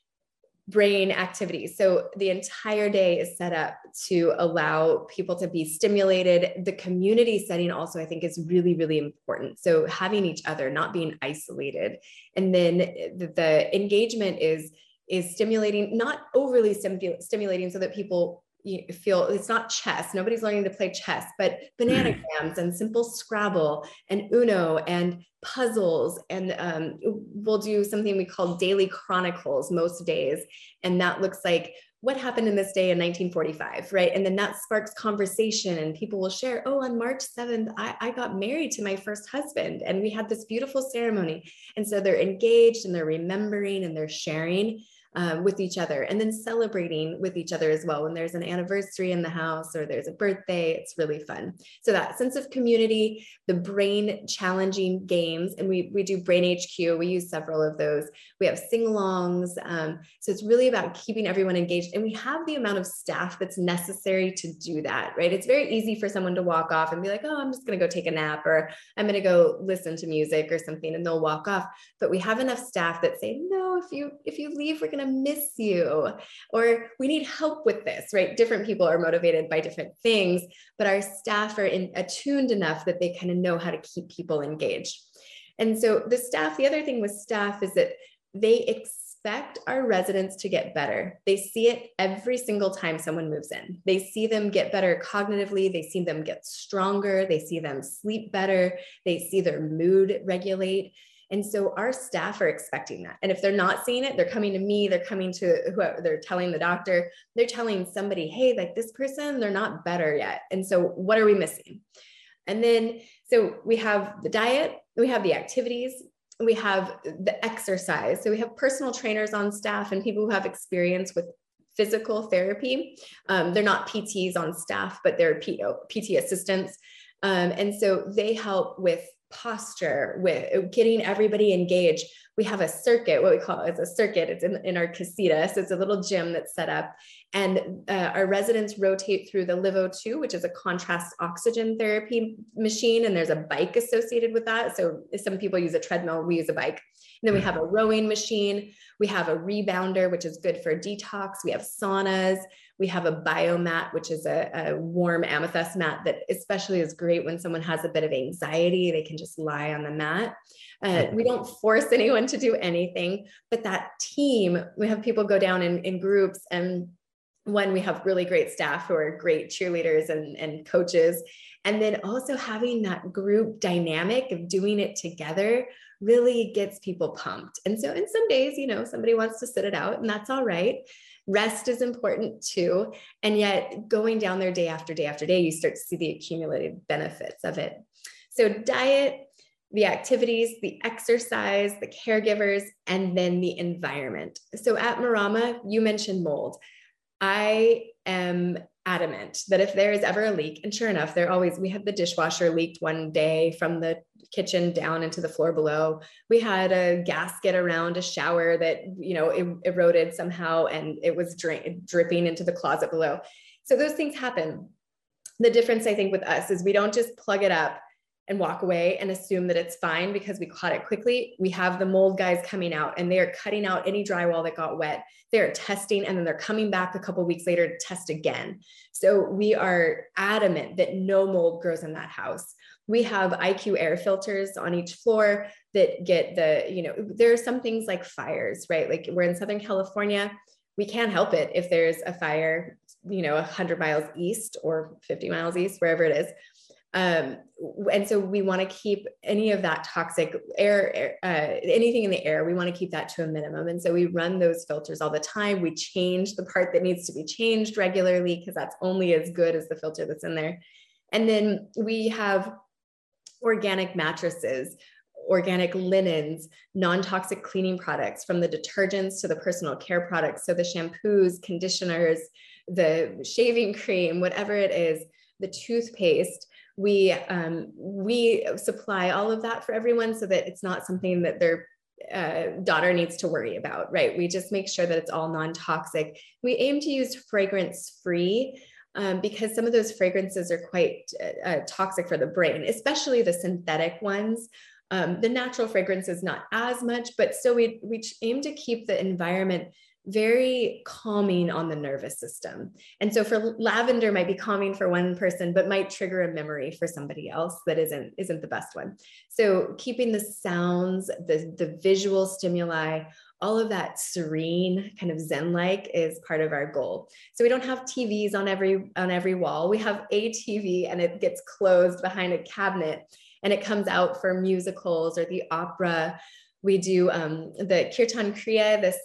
B: brain activity. So the entire day is set up to allow people to be stimulated. The community setting also, I think, is really, really important. So having each other, not being isolated. And then the, the engagement is, is stimulating, not overly stimu- stimulating so that people feel it's not chess. Nobody's learning to play chess, but bananagrams and simple Scrabble and Uno and puzzles. And um, we'll do something we call daily chronicles most days. And that looks like what happened in this day in nineteen forty-five, right? And then that sparks conversation and people will share, oh, on March seventh, I, I got married to my first husband and we had this beautiful ceremony. And so they're engaged and they're remembering and they're sharing Um, with each other, and then celebrating with each other as well. When there's an anniversary in the house or there's a birthday, it's really fun. So that sense of community, the brain challenging games, and we, we do Brain H Q. We use several of those. We have sing-alongs. Um, so it's really about keeping everyone engaged. And we have the amount of staff that's necessary to do that, right? It's very easy for someone to walk off and be like, oh, I'm just going to go take a nap, or I'm going to go listen to music or something, and they'll walk off. But we have enough staff that say, no, if you, if you leave, we're going to miss you, or we need help with this, right? Different people are motivated by different things, but our staff are in, attuned enough that they kind of know how to keep people engaged. And so the staff, the other thing with staff is that they expect our residents to get better. They see it every single time someone moves in. They see them get better cognitively. They see them get stronger. They see them sleep better. They see their mood regulate. And so our staff are expecting that. And if they're not seeing it, they're coming to me, they're coming to whoever, they're telling the doctor, they're telling somebody, hey, like this person, they're not better yet. And so what are we missing? And then, so we have the diet, we have the activities, we have the exercise. So we have personal trainers on staff and people who have experience with physical therapy. Um, they're not P Ts on staff, but they're P T assistants. Um, and so they help with posture, with getting everybody engaged. We have a circuit, what we call it is a circuit. It's in, in our casita. So it's a little gym that's set up. And uh, our residents rotate through the Livo two, which is a contrast oxygen therapy machine. And there's a bike associated with that. So some people use a treadmill, we use a bike. And then we have a rowing machine. We have a rebounder, which is good for detox. We have saunas. We have a biomat, which is a, a warm amethyst mat that especially is great when someone has a bit of anxiety. They can just lie on the mat. Uh, we don't force anyone to do anything, but that team, we have people go down in, in groups, and one, we have really great staff who are great cheerleaders and, and coaches. And then also having that group dynamic of doing it together really gets people pumped. And so in some days, you know, somebody wants to sit it out, and that's all right. Rest is important too. And yet going down there day after day after day, you start to see the accumulated benefits of it. So diet, the activities, the exercise, the caregivers, and then the environment. So at Marama, you mentioned mold. I am adamant that if there is ever a leak, and sure enough, there always, we had the dishwasher leaked one day from the kitchen down into the floor below. We had a gasket around a shower that, you know, it eroded somehow and it was dri- dripping into the closet below. So those things happen. The difference, I think, with us is we don't just plug it up and walk away and assume that it's fine because we caught it quickly. We have the mold guys coming out, and they are cutting out any drywall that got wet. They're testing, and then they're coming back a couple of weeks later to test again. So we are adamant that no mold grows in that house. We have I Q air filters on each floor that get the, you know, there are some things like fires, right? Like we're in Southern California. We can't help it if there's a fire, you know, one hundred miles east or fifty miles east, wherever it is. Um, and so we want to keep any of that toxic air, air uh, anything in the air, we want to keep that to a minimum. And so we run those filters all the time. We change the part that needs to be changed regularly because that's only as good as the filter that's in there. And then we have organic mattresses, organic linens, non-toxic cleaning products, from the detergents to the personal care products. So the shampoos, conditioners, the shaving cream, whatever it is, the toothpaste. We, um, we supply all of that for everyone so that it's not something that their uh, daughter needs to worry about, right? We just make sure that it's all non-toxic. We aim to use fragrance-free um, because some of those fragrances are quite uh, toxic for the brain, especially the synthetic ones. Um, the natural fragrance is not as much, but still we, we aim to keep the environment very calming on the nervous system. And so for lavender might be calming for one person, but might trigger a memory for somebody else that isn't, isn't the best one. So keeping the sounds, the, the visual stimuli, all of that serene kind of Zen-like is part of our goal. So we don't have T Vs on every, on every wall. We have a T V and it gets closed behind a cabinet and it comes out for musicals or the opera. We do um, the Kirtan Kriya, the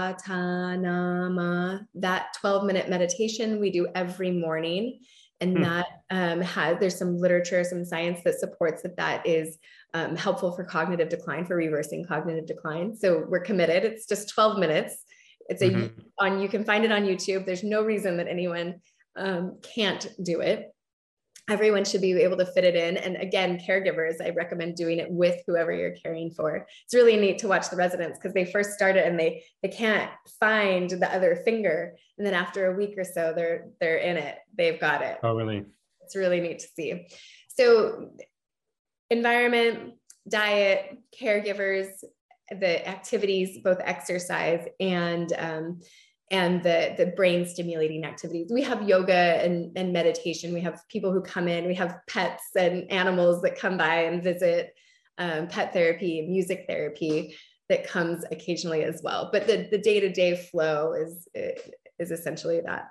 B: Satanama, that twelve minute meditation we do every morning. And hmm. that um, has, there's some literature, some science that supports that that is um, helpful for cognitive decline, for reversing cognitive decline. So we're committed. It's just twelve minutes. It's a, mm-hmm. on, you can find it on YouTube. There's no reason that anyone um, can't do it. Everyone should be able to fit it in. And again, caregivers, I recommend doing it with whoever you're caring for. It's really neat to watch the residents because they first start it and they, they can't find the other finger. And then after a week or so, they're, they're in it. They've got it.
A: Oh, really?
B: It's really neat to see. So environment, diet, caregivers, the activities, both exercise and, um, and the, the brain stimulating activities. We have yoga and, and meditation. We have people who come in, we have pets and animals that come by and visit, um, pet therapy, music therapy that comes occasionally as well. But the, the day-to-day flow is, is essentially that.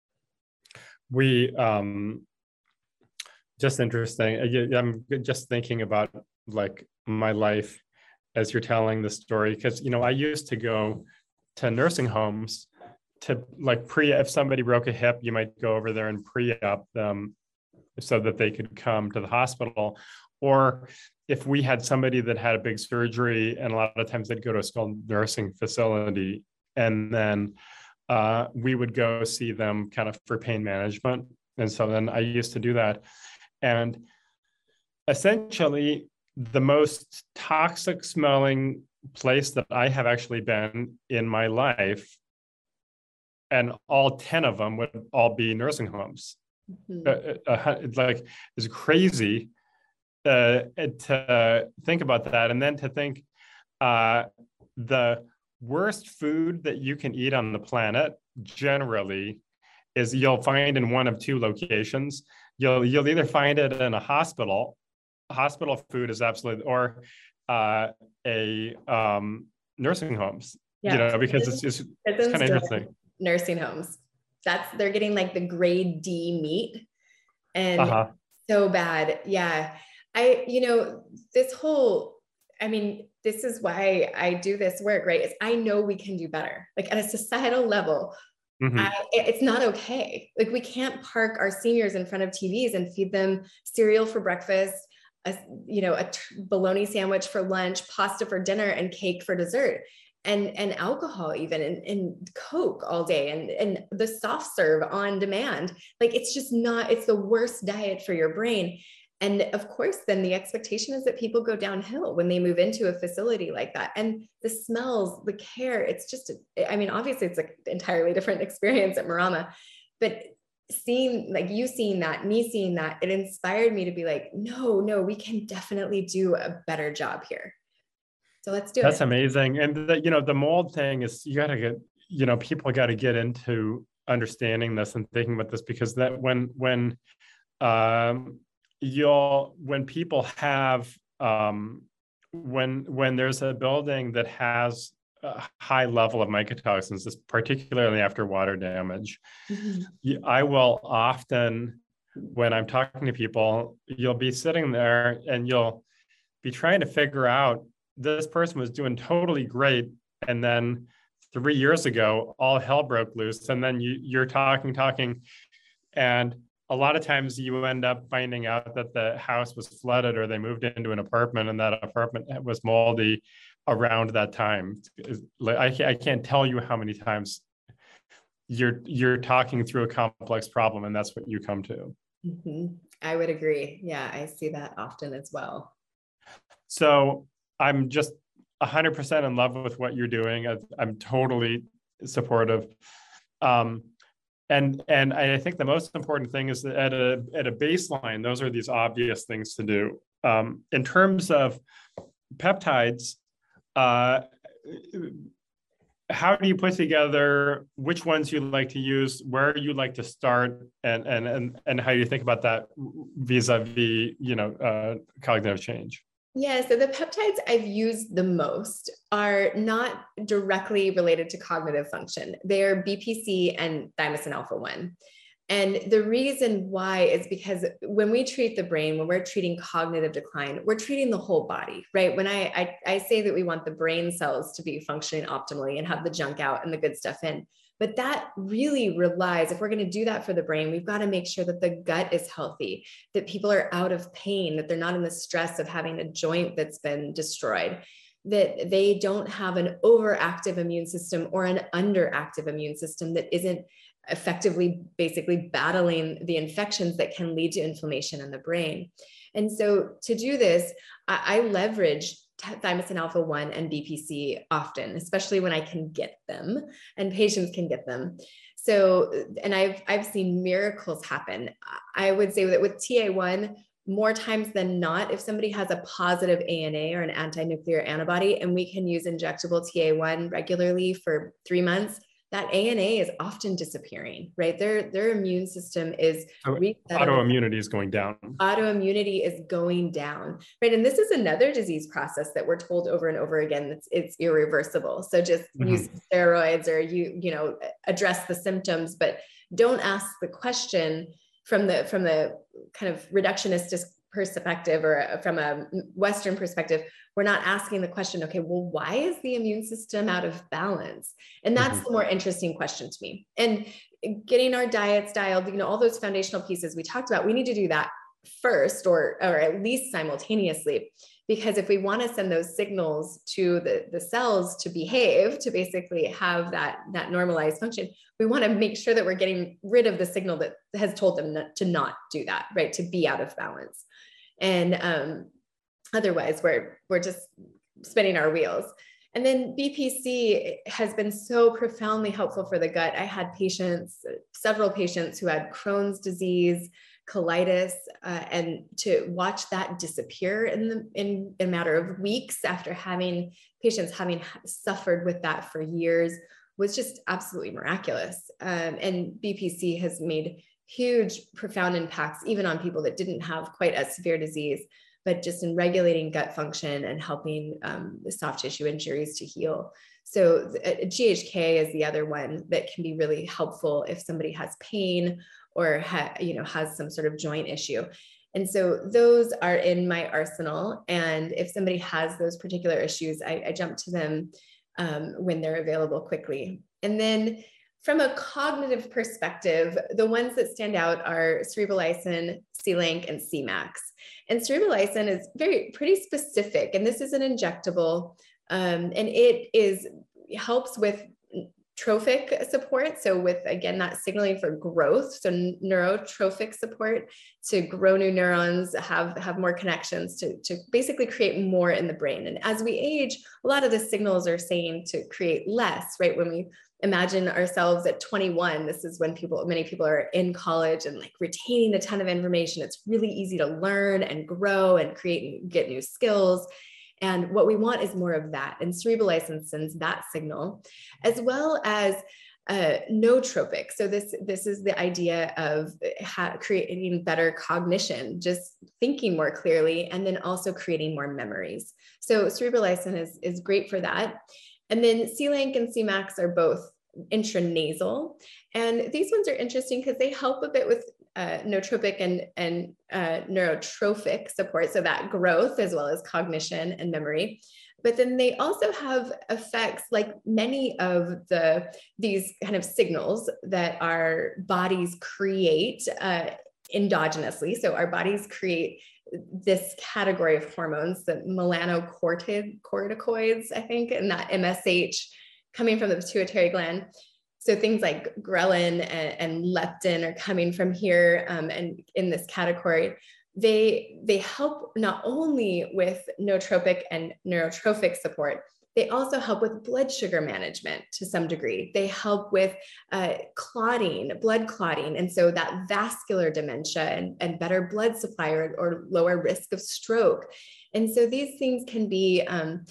A: We, um, just interesting. I'm just thinking about like my life as you're telling the story. Cause you know, I used to go to nursing homes to like pre, if somebody broke a hip, you might go over there and pre-op them so that they could come to the hospital. Or if we had somebody that had a big surgery, and a lot of times they'd go to a skilled nursing facility, and then uh, we would go see them kind of for pain management. And so then I used to do that. And essentially the most toxic smelling place that I have actually been in my life, and all ten of them would all be nursing homes. Mm-hmm. uh, uh, it's like, it's crazy uh, to think about that. And then to think uh, the worst food that you can eat on the planet generally is you'll find in one of two locations. You'll you'll either find it in a hospital. Hospital food is absolutely, or uh, a um, nursing homes. Yeah. You know, because it's just it's kind of interesting.
B: Nursing homes. That's they're getting like the grade D meat, and uh-huh. so bad. Yeah, I you know this whole. I mean, this is why I do this work, right? Is I know we can do better. Like at a societal level. Mm-hmm. I, it's not okay. Like we can't park our seniors in front of T Vs and feed them cereal for breakfast, a, you know, a t- bologna sandwich for lunch, pasta for dinner, and cake for dessert, and and alcohol even, and, and Coke all day, and and the soft serve on demand. Like it's just not. It's the worst diet for your brain. And of course, then the expectation is that people go downhill when they move into a facility like that. And the smells, the care, it's just, I mean, obviously it's an entirely different experience at Marama, but seeing, like you seeing that, me seeing that, it inspired me to be like, no, no, we can definitely do a better job here. So let's do
A: That's
B: it.
A: That's amazing. And the, you know, the mold thing is, you got to get, you know, people got to get into understanding this and thinking about this, because that when, when, um, you'll when people have um, when when there's a building that has a high level of mycotoxins, particularly after water damage, mm-hmm. I will often, when I'm talking to people, you'll be sitting there and you'll be trying to figure out, this person was doing totally great, and then three years ago all hell broke loose, and then you, you're talking talking and a lot of times you end up finding out that the house was flooded, or they moved into an apartment and that apartment was moldy around that time. I can't tell you how many times you're you're talking through a complex problem, and that's what you come to.
B: Mm-hmm. I would agree. Yeah, I see that often as well.
A: So I'm just one hundred percent in love with what you're doing. I'm totally supportive. Um, And and I think the most important thing is that at a at a baseline, those are these obvious things to do. Um, in terms of peptides, uh, how do you put together which ones you like to use, where you like to start, and and and and how you think about that vis-a-vis, you know, uh, cognitive change?
B: Yeah, so the peptides I've used the most are not directly related to cognitive function. They are B P C and thymosin alpha one. And the reason why is because when we treat the brain, when we're treating cognitive decline, we're treating the whole body, right? When I, I, I say that we want the brain cells to be functioning optimally and have the junk out and the good stuff in. But that really relies, if we're going to do that for the brain, we've got to make sure that the gut is healthy, that people are out of pain, that they're not in the stress of having a joint that's been destroyed, that they don't have an overactive immune system or an underactive immune system that isn't effectively basically battling the infections that can lead to inflammation in the brain. And so to do this, I, I leverage thymosin alpha one and B P C often, especially when I can get them and patients can get them. So, and I've, I've seen miracles happen. I would say that with T A one, more times than not, if somebody has a positive A N A or an anti-nuclear antibody, and we can use injectable T A one regularly for three months, that A N A is often disappearing, right? Their, their immune system is
A: so autoimmunity is going down.
B: Autoimmunity is going down, right? And this is another disease process that we're told over and over again that's it's irreversible. So just mm-hmm. use steroids or you, you know, address the symptoms, but don't ask the question from the from the kind of reductionist perspective or from a Western perspective. We're not asking the question, okay, well, why is the immune system out of balance? And that's mm-hmm. the more interesting question to me. And getting our diets dialed, you know, all those foundational pieces we talked about, we need to do that first, or, or at least simultaneously, because if we want to send those signals to the, the cells to behave, to basically have that, that normalized function, we want to make sure that we're getting rid of the signal that has told them not, to not do that, right? To be out of balance. And, um, otherwise we're, we're just spinning our wheels. And then B P C has been so profoundly helpful for the gut. I had patients, several patients who had Crohn's disease, colitis, uh, and to watch that disappear in, the, in, in a matter of weeks after having patients having suffered with that for years was just absolutely miraculous. Um, and B P C has made huge, profound impacts, even on people that didn't have quite as severe disease, but just in regulating gut function and helping um, the soft tissue injuries to heal. So uh, G H K is the other one that can be really helpful if somebody has pain or ha you know, has some sort of joint issue. And so those are in my arsenal. And if somebody has those particular issues, I, I jump to them um, when they're available quickly. And then from a cognitive perspective, the ones that stand out are cerebrolysine, C-Link, and C-Max. And cerebrolysine is very pretty specific, and this is an injectable, um, and it is helps with trophic support. So with, again, that signaling for growth, so neurotrophic support to grow new neurons, have, have more connections to, to basically create more in the brain. And as we age, a lot of the signals are saying to create less, right? When we imagine ourselves at twenty-one, this is when people, many people are in college and like retaining a ton of information. It's really easy to learn and grow and create and get new skills. And what we want is more of that. And cerebrolysine sends that signal, as well as uh, nootropic. So this, this is the idea of creating better cognition, just thinking more clearly, and then also creating more memories. So cerebrolysine is, is great for that. And then C-Link and C-Max are both intranasal. And these ones are interesting because they help a bit with uh, nootropic and, and uh, neurotrophic support, so that growth as well as cognition and memory. But then they also have effects like many of the these kind of signals that our bodies create uh, endogenously. So our bodies create this category of hormones, the melanocorticoids, I think, and that M S H coming from the pituitary gland. So things like ghrelin and, and leptin are coming from here, um, and in this category. They, they help not only with nootropic and neurotrophic support, they also help with blood sugar management to some degree. They help with uh, clotting, blood clotting. And so that vascular dementia and, and better blood supply or, or lower risk of stroke. And so these things can be, um,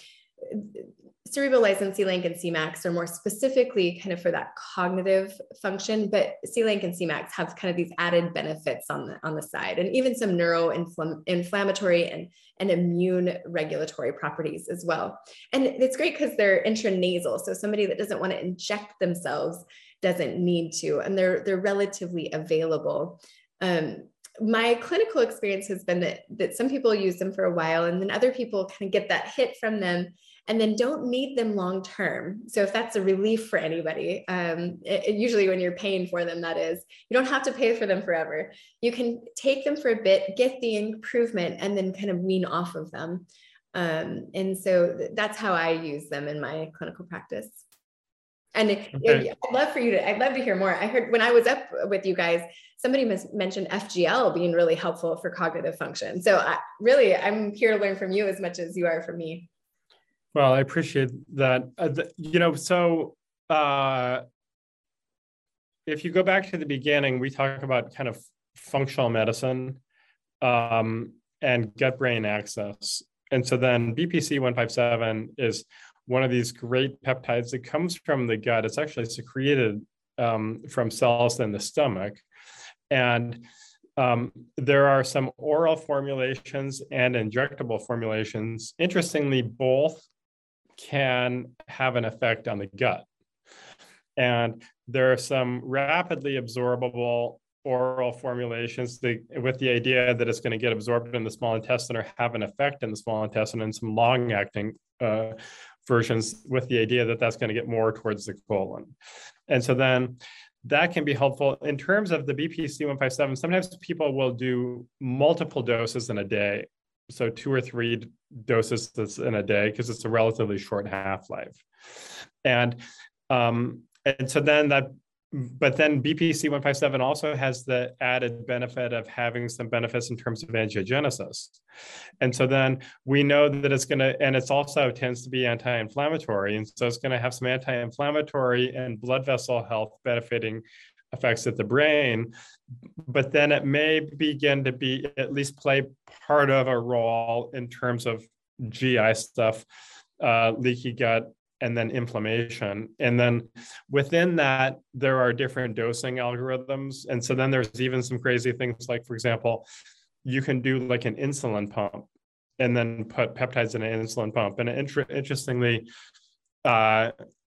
B: cerebrolysine, C-Link, and C-Max are more specifically kind of for that cognitive function, but C-Link and C-Max have kind of these added benefits on the, on the side, and even some neuroinflammatory and, and immune regulatory properties as well. And it's great because they're intranasal. So somebody that doesn't want to inject themselves doesn't need to, and they're, they're relatively available. Um, my clinical experience has been that, that some people use them for a while, and then other people kind of get that hit from them and then don't need them long term. So if that's a relief for anybody, um, it, it, usually when you're paying for them, that is, you don't have to pay for them forever. You can take them for a bit, get the improvement, and then kind of wean off of them. Um, and so th that's how I use them in my clinical practice. And okay. I'd love for you to, I'd love to hear more. I heard when I was up with you guys, somebody mentioned F G L being really helpful for cognitive function. So I, really, I'm here to learn from you as much as you are from me.
A: Well, I appreciate that. Uh, the, you know, so uh, if you go back to the beginning, we talk about kind of functional medicine um, and gut-brain axis. And so then B P C one fifty-seven is one of these great peptides that comes from the gut. It's actually secreted um, from cells in the stomach. And um, there are some oral formulations and injectable formulations. Interestingly, both can have an effect on the gut. And there are some rapidly absorbable oral formulations that, with the idea that it's going to get absorbed in the small intestine or have an effect in the small intestine, and some long-acting uh, versions with the idea that that's going to get more towards the colon. And so then that can be helpful. In terms of the B P C one fifty-seven, sometimes people will do multiple doses in a day. So two or three doses in a day, because it's a relatively short half-life. And, um, and so then that but then B P C one fifty-seven also has the added benefit of having some benefits in terms of angiogenesis. And so then we know that it's going to, and it's also tends to be anti-inflammatory. And so it's going to have some anti-inflammatory and blood vessel health benefiting effects at the brain. But then it may begin to be, at least play part of a role in terms of G I stuff, uh, leaky gut, and then inflammation. And then within that, there are different dosing algorithms. And so then there's even some crazy things like, for example, you can do like an insulin pump and then put peptides in an insulin pump. And inter- interestingly, uh,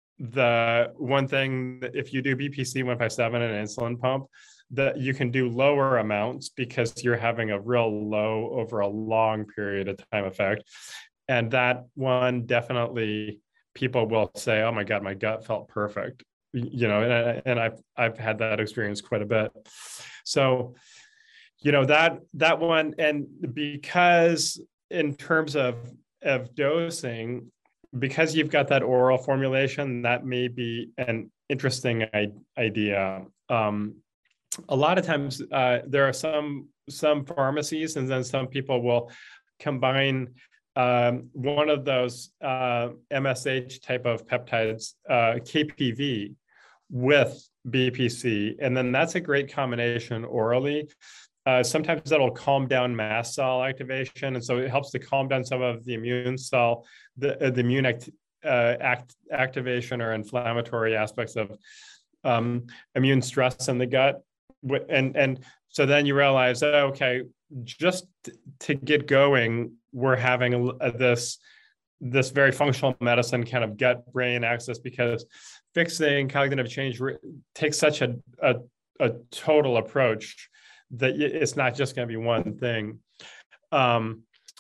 A: the one thing that if you do B P C one fifty-seven and an insulin pump, that you can do lower amounts because you're having a real low over a long period of time effect. And that one definitely, people will say, "Oh my God, my gut felt perfect," you know, and, and I've I've had that experience quite a bit. So, you know, that that one, and because in terms of of dosing, because you've got that oral formulation, that may be an interesting idea. Um, a lot of times, uh, there are some some pharmacies, and then some people will combine Um, one of those uh, M S H type of peptides, uh, K P V, with B P C. And then that's a great combination orally. Uh, sometimes that'll calm down mast cell activation. And so it helps to calm down some of the immune cell, the, uh, the immune act, uh, act, activation or inflammatory aspects of um, immune stress in the gut. And, and so then you realize, oh, okay, just to get going, we're having a, this, this very functional medicine kind of gut-brain axis, because fixing cognitive change re- takes such a, a, a total approach that it's not just going to be one thing. Um,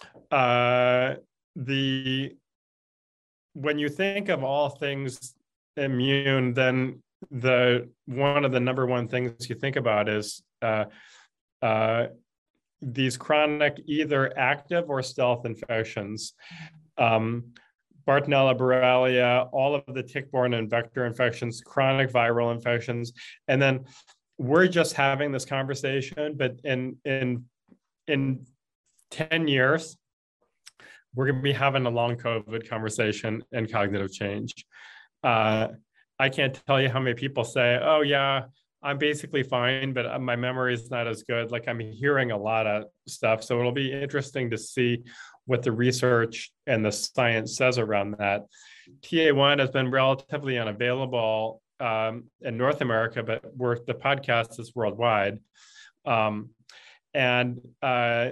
A: uh, the when you think of all things immune, then the one of the number one things you think about is uh, uh, these chronic, either active or stealth infections. Um, Bartonella, Borrelia, all of the tick-borne and vector infections, chronic viral infections. And then we're just having this conversation, but in, in, in ten years, we're going to be having a long COVID conversation and cognitive change. Uh, I can't tell you how many people say, oh yeah, I'm basically fine, but my memory is not as good. Like, I'm hearing a lot of stuff. So it'll be interesting to see what the research and the science says around that. T A one has been relatively unavailable um, in North America, but we're, the podcast is worldwide. Um, and uh,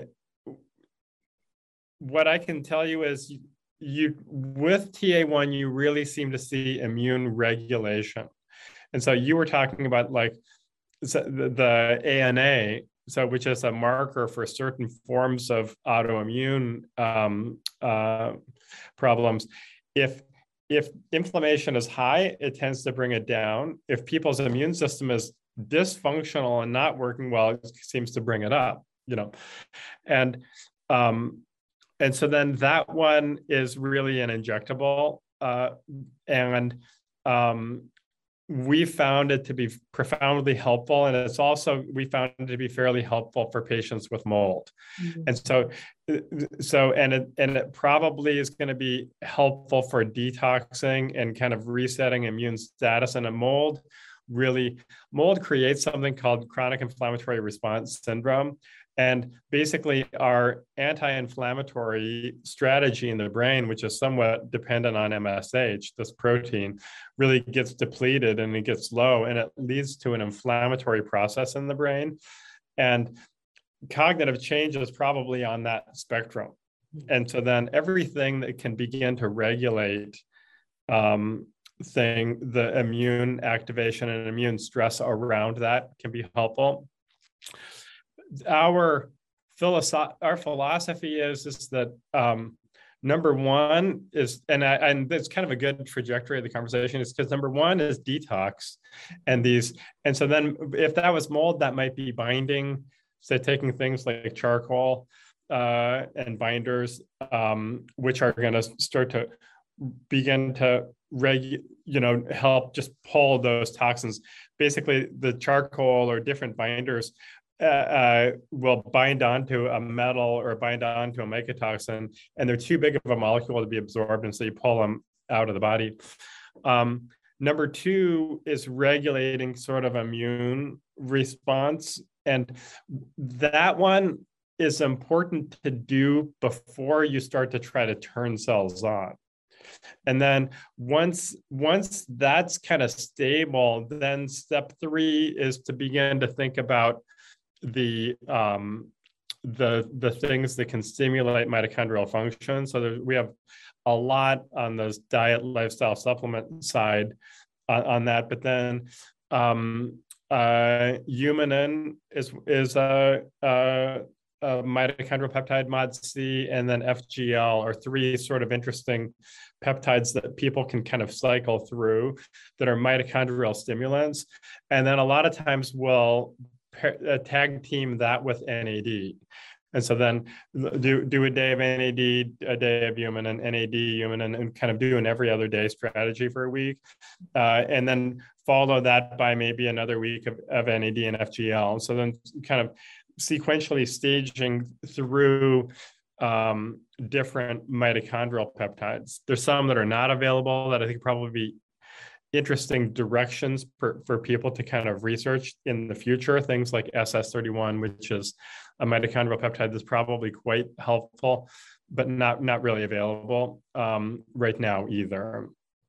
A: what I can tell you is you, you with T A one, you really seem to see immune regulation. And so you were talking about like the, the A N A, so which is a marker for certain forms of autoimmune um, uh, problems. If if inflammation is high, it tends to bring it down. If people's immune system is dysfunctional and not working well, it seems to bring it up. You know, and um, and so then that one is really an injectable, uh, and um, we found it to be profoundly helpful. And it's also, we found it to be fairly helpful for patients with mold. Mm-hmm. And so, so, and it, and it probably is going to be helpful for detoxing and kind of resetting immune status. And a mold really, mold creates something called chronic inflammatory response syndrome. And basically our anti-inflammatory strategy in the brain, which is somewhat dependent on M S H, this protein, really gets depleted and it gets low, and it leads to an inflammatory process in the brain. And cognitive change is probably on that spectrum. And so then everything that can begin to regulate um, thing, the immune activation and immune stress around that can be helpful. Our philosoph- our philosophy is, is that um, number one is, and I, and it's kind of a good trajectory of the conversation, is because number one is detox, and these, and so then if that was mold, that might be binding, so taking things like charcoal uh, and binders, um, which are going to start to begin to reg, you know, help just pull those toxins. Basically, the charcoal or different binders uh, uh, will bind onto a metal or bind onto a mycotoxin, and they're too big of a molecule to be absorbed, and so you pull them out of the body. Um, number two is regulating sort of immune response, and that one is important to do before you start to try to turn cells on. And then once, once that's kind of stable, then step three is to begin to think about the, um, the, the things that can stimulate mitochondrial function. So there, we have a lot on the diet, lifestyle, supplement side on, on that, but then um, uh, humanin is, is a, a Uh, mitochondrial peptide, M O D C, and then F G L are three sort of interesting peptides that people can kind of cycle through that are mitochondrial stimulants. And then a lot of times we'll uh, tag team that with N A D. And so then do, do a day of N A D, a day of human, and N A D, human, and, and kind of do an every other day strategy for a week. Uh, and then follow that by maybe another week of, of N A D and F G L. So then kind of sequentially staging through um, different mitochondrial peptides. There's some that are not available that I think probably be interesting directions for, for people to kind of research in the future. Things like S S thirty-one, which is a mitochondrial peptide that's probably quite helpful, but not, not really available um, right now either.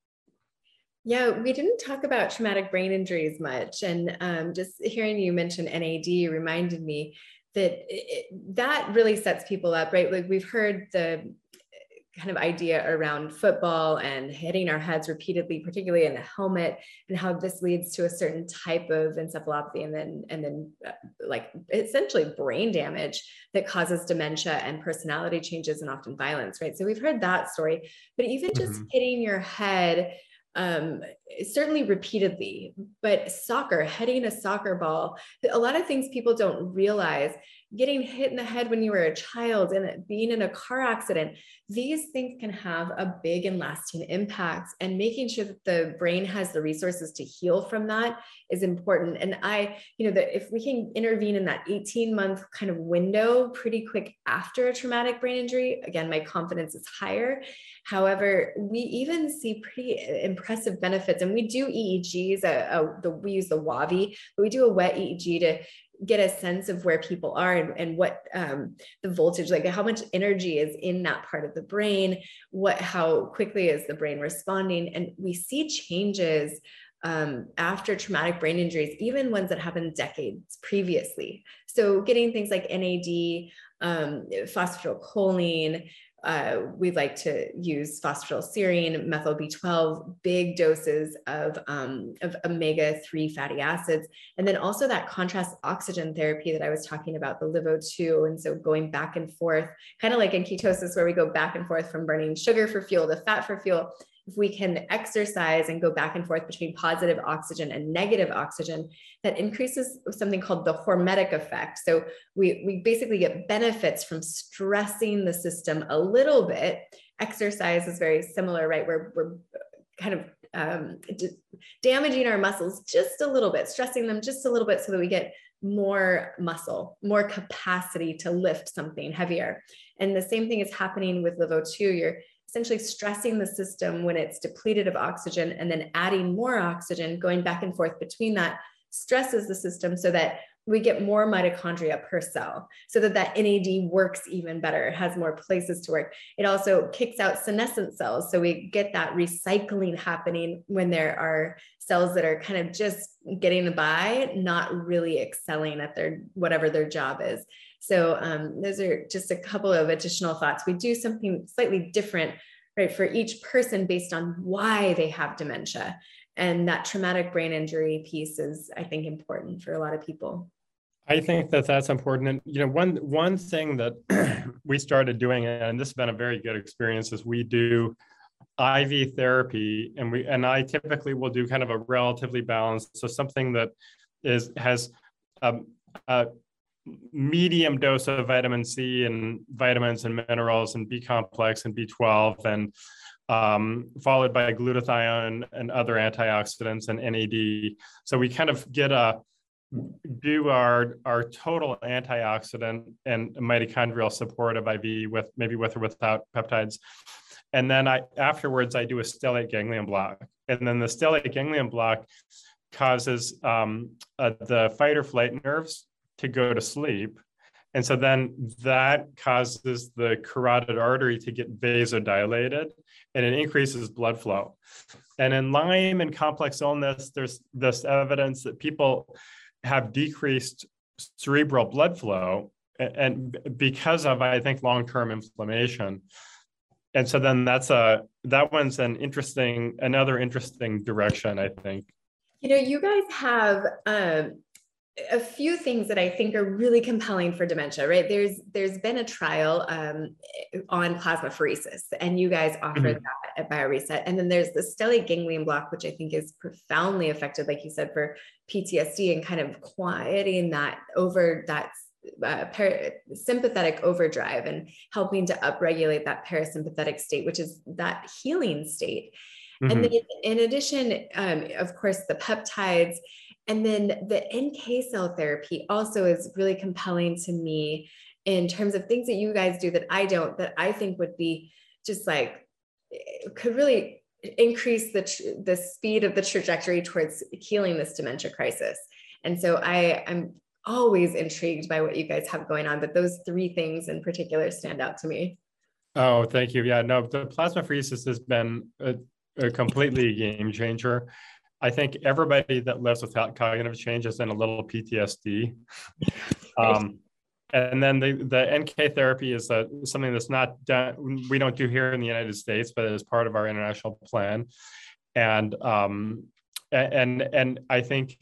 B: Yeah, we didn't talk about traumatic brain injuries much. And um, just hearing you mention N A D reminded me that it, that really sets people up, right? Like we've heard the kind of idea around football and hitting our heads repeatedly, particularly in a helmet, and how this leads to a certain type of encephalopathy, and then, and then uh, like essentially brain damage that causes dementia and personality changes and often violence, right? So we've heard that story, but even just mm-hmm. hitting your head, um, certainly repeatedly, but soccer, hitting a soccer ball, a lot of things people don't realize, getting hit in the head when you were a child and being in a car accident, these things can have a big and lasting impact, and making sure that the brain has the resources to heal from that is important. And I, you know, that if we can intervene in that eighteen month kind of window pretty quick after a traumatic brain injury, again, my confidence is higher. However, we even see pretty impressive benefits, and we do E E Gs, uh, uh, the, we use the W A V I, but we do a wet E E G to get a sense of where people are and, and what um, the voltage, like how much energy is in that part of the brain, what, how quickly is the brain responding. And we see changes um, after traumatic brain injuries, even ones that happened decades previously. So getting things like N A D, um, phosphatidylcholine, Uh, we like to use phosphatidylserine, methyl B twelve, big doses of, um, of omega three fatty acids, and then also that contrast oxygen therapy that I was talking about, the L I V O two. And so going back and forth, kind of like in ketosis, where we go back and forth from burning sugar for fuel to fat for fuel. If we can exercise and go back and forth between positive oxygen and negative oxygen, that increases something called the hormetic effect. So we, we basically get benefits from stressing the system a little bit. Exercise is very similar, right? We're, we're kind of um, damaging our muscles just a little bit, stressing them just a little bit so that we get more muscle, more capacity to lift something heavier. And the same thing is happening with L I V O two. You're essentially stressing the system when it's depleted of oxygen, and then adding more oxygen, going back and forth between that, stresses the system so that we get more mitochondria per cell, so that that N A D works even better, has more places to work. It also kicks out senescent cells. So we get that recycling happening when there are cells that are kind of just getting by, not really excelling at their, whatever their job is. So um, those are just a couple of additional thoughts. We do something slightly different, right, for each person based on why they have dementia. And that traumatic brain injury piece is, I think, important for a lot of people.
A: I think that that's important. And, you know, one, one thing that we started doing, and this has been a very good experience, is we do I V therapy, and we, and I typically will do kind of a relatively balanced, so something that is, has um, uh, medium dose of vitamin C and vitamins and minerals and B complex and B twelve, and um, followed by glutathione and other antioxidants and N A D. So we kind of get a do our our total antioxidant and mitochondrial support of I V with maybe with or without peptides. And then I afterwards I do a stellate ganglion block. And then the stellate ganglion block causes um, uh, the fight or flight nerves to go to sleep. And so then that causes the carotid artery to get vasodilated, and it increases blood flow. And in Lyme and complex illness, there's this evidence that people have decreased cerebral blood flow, and because of, I think, long-term inflammation. And so then that's a, that one's an interesting, another interesting direction, I think.
B: You know, you guys have um, a few things that I think are really compelling for dementia, right? There's there's been a trial um, on plasmapheresis, and you guys offered mm-hmm. that at BioReset. And then there's the stellate ganglion block, which I think is profoundly effective, like you said, for P T S D and kind of quieting that over that uh, sympathetic overdrive and helping to upregulate that parasympathetic state, which is that healing state. Mm-hmm. And then in addition, um, of course, the peptides. And then the N K cell therapy also is really compelling to me in terms of things that you guys do that I don't, that I think would be just like, could really increase the, the speed of the trajectory towards healing this dementia crisis. And so I, I'm always intrigued by what you guys have going on, but those three things in particular stand out to me.
A: Oh, thank you. Yeah, no, the plasmapheresis has been a, a completely game changer. I think everybody that lives with cognitive change is in a little P T S D. Um, and then the, the N K therapy is a, something that's not done, we don't do here in the United States, but it is part of our international plan. And, um, and, and I think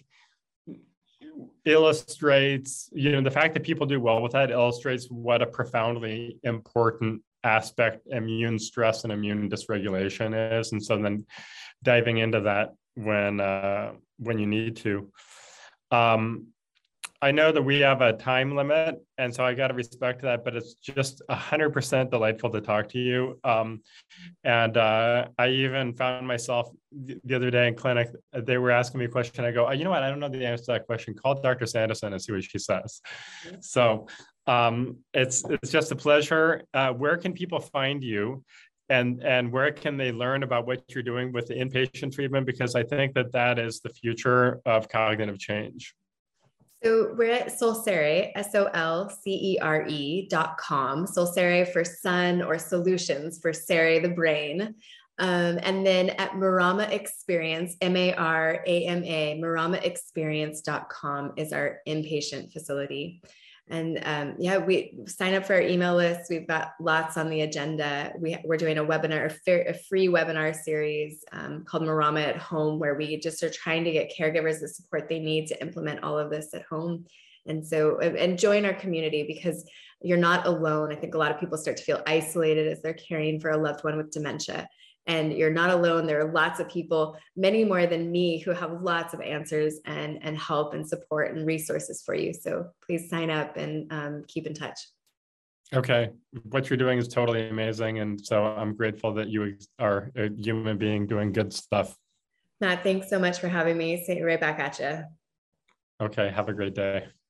A: illustrates, you know, the fact that people do well with that illustrates what a profoundly important aspect immune stress and immune dysregulation is. And so then diving into that when uh, when you need to. Um, I know that we have a time limit, and so I got to respect that, but it's just one hundred percent delightful to talk to you. Um, and uh, I even found myself the other day in clinic, they were asking me a question. I go, oh, you know what? I don't know the answer to that question. Call Doctor Sanderson and see what she says. Mm-hmm. So um, it's, it's just a pleasure. Uh, where can people find you? And, and where can they learn about what you're doing with the inpatient treatment? Because I think that that is the future of cognitive change.
B: So we're at Solcere, S O L C E R E dot com. Solcere for sun or solutions for Cere, the brain. Um, and then at Marama Experience, M A R A M A, marama experience dot com is our inpatient facility. And um, yeah, we sign up for our email list. We've got lots on the agenda. We, we're doing a webinar, a, fair, a free webinar series um, called Marama at Home, where we just are trying to get caregivers the support they need to implement all of this at home. And so, and join our community, because you're not alone. I think a lot of people start to feel isolated as they're caring for a loved one with dementia. And you're not alone. There are lots of people, many more than me, who have lots of answers and, and help and support and resources for you. So please sign up and um, keep in touch.
A: Okay. What you're doing is totally amazing. And so I'm grateful that you are a human being doing good stuff.
B: Matt, thanks so much for having me. Say right back at you.
A: Okay. Have a great day.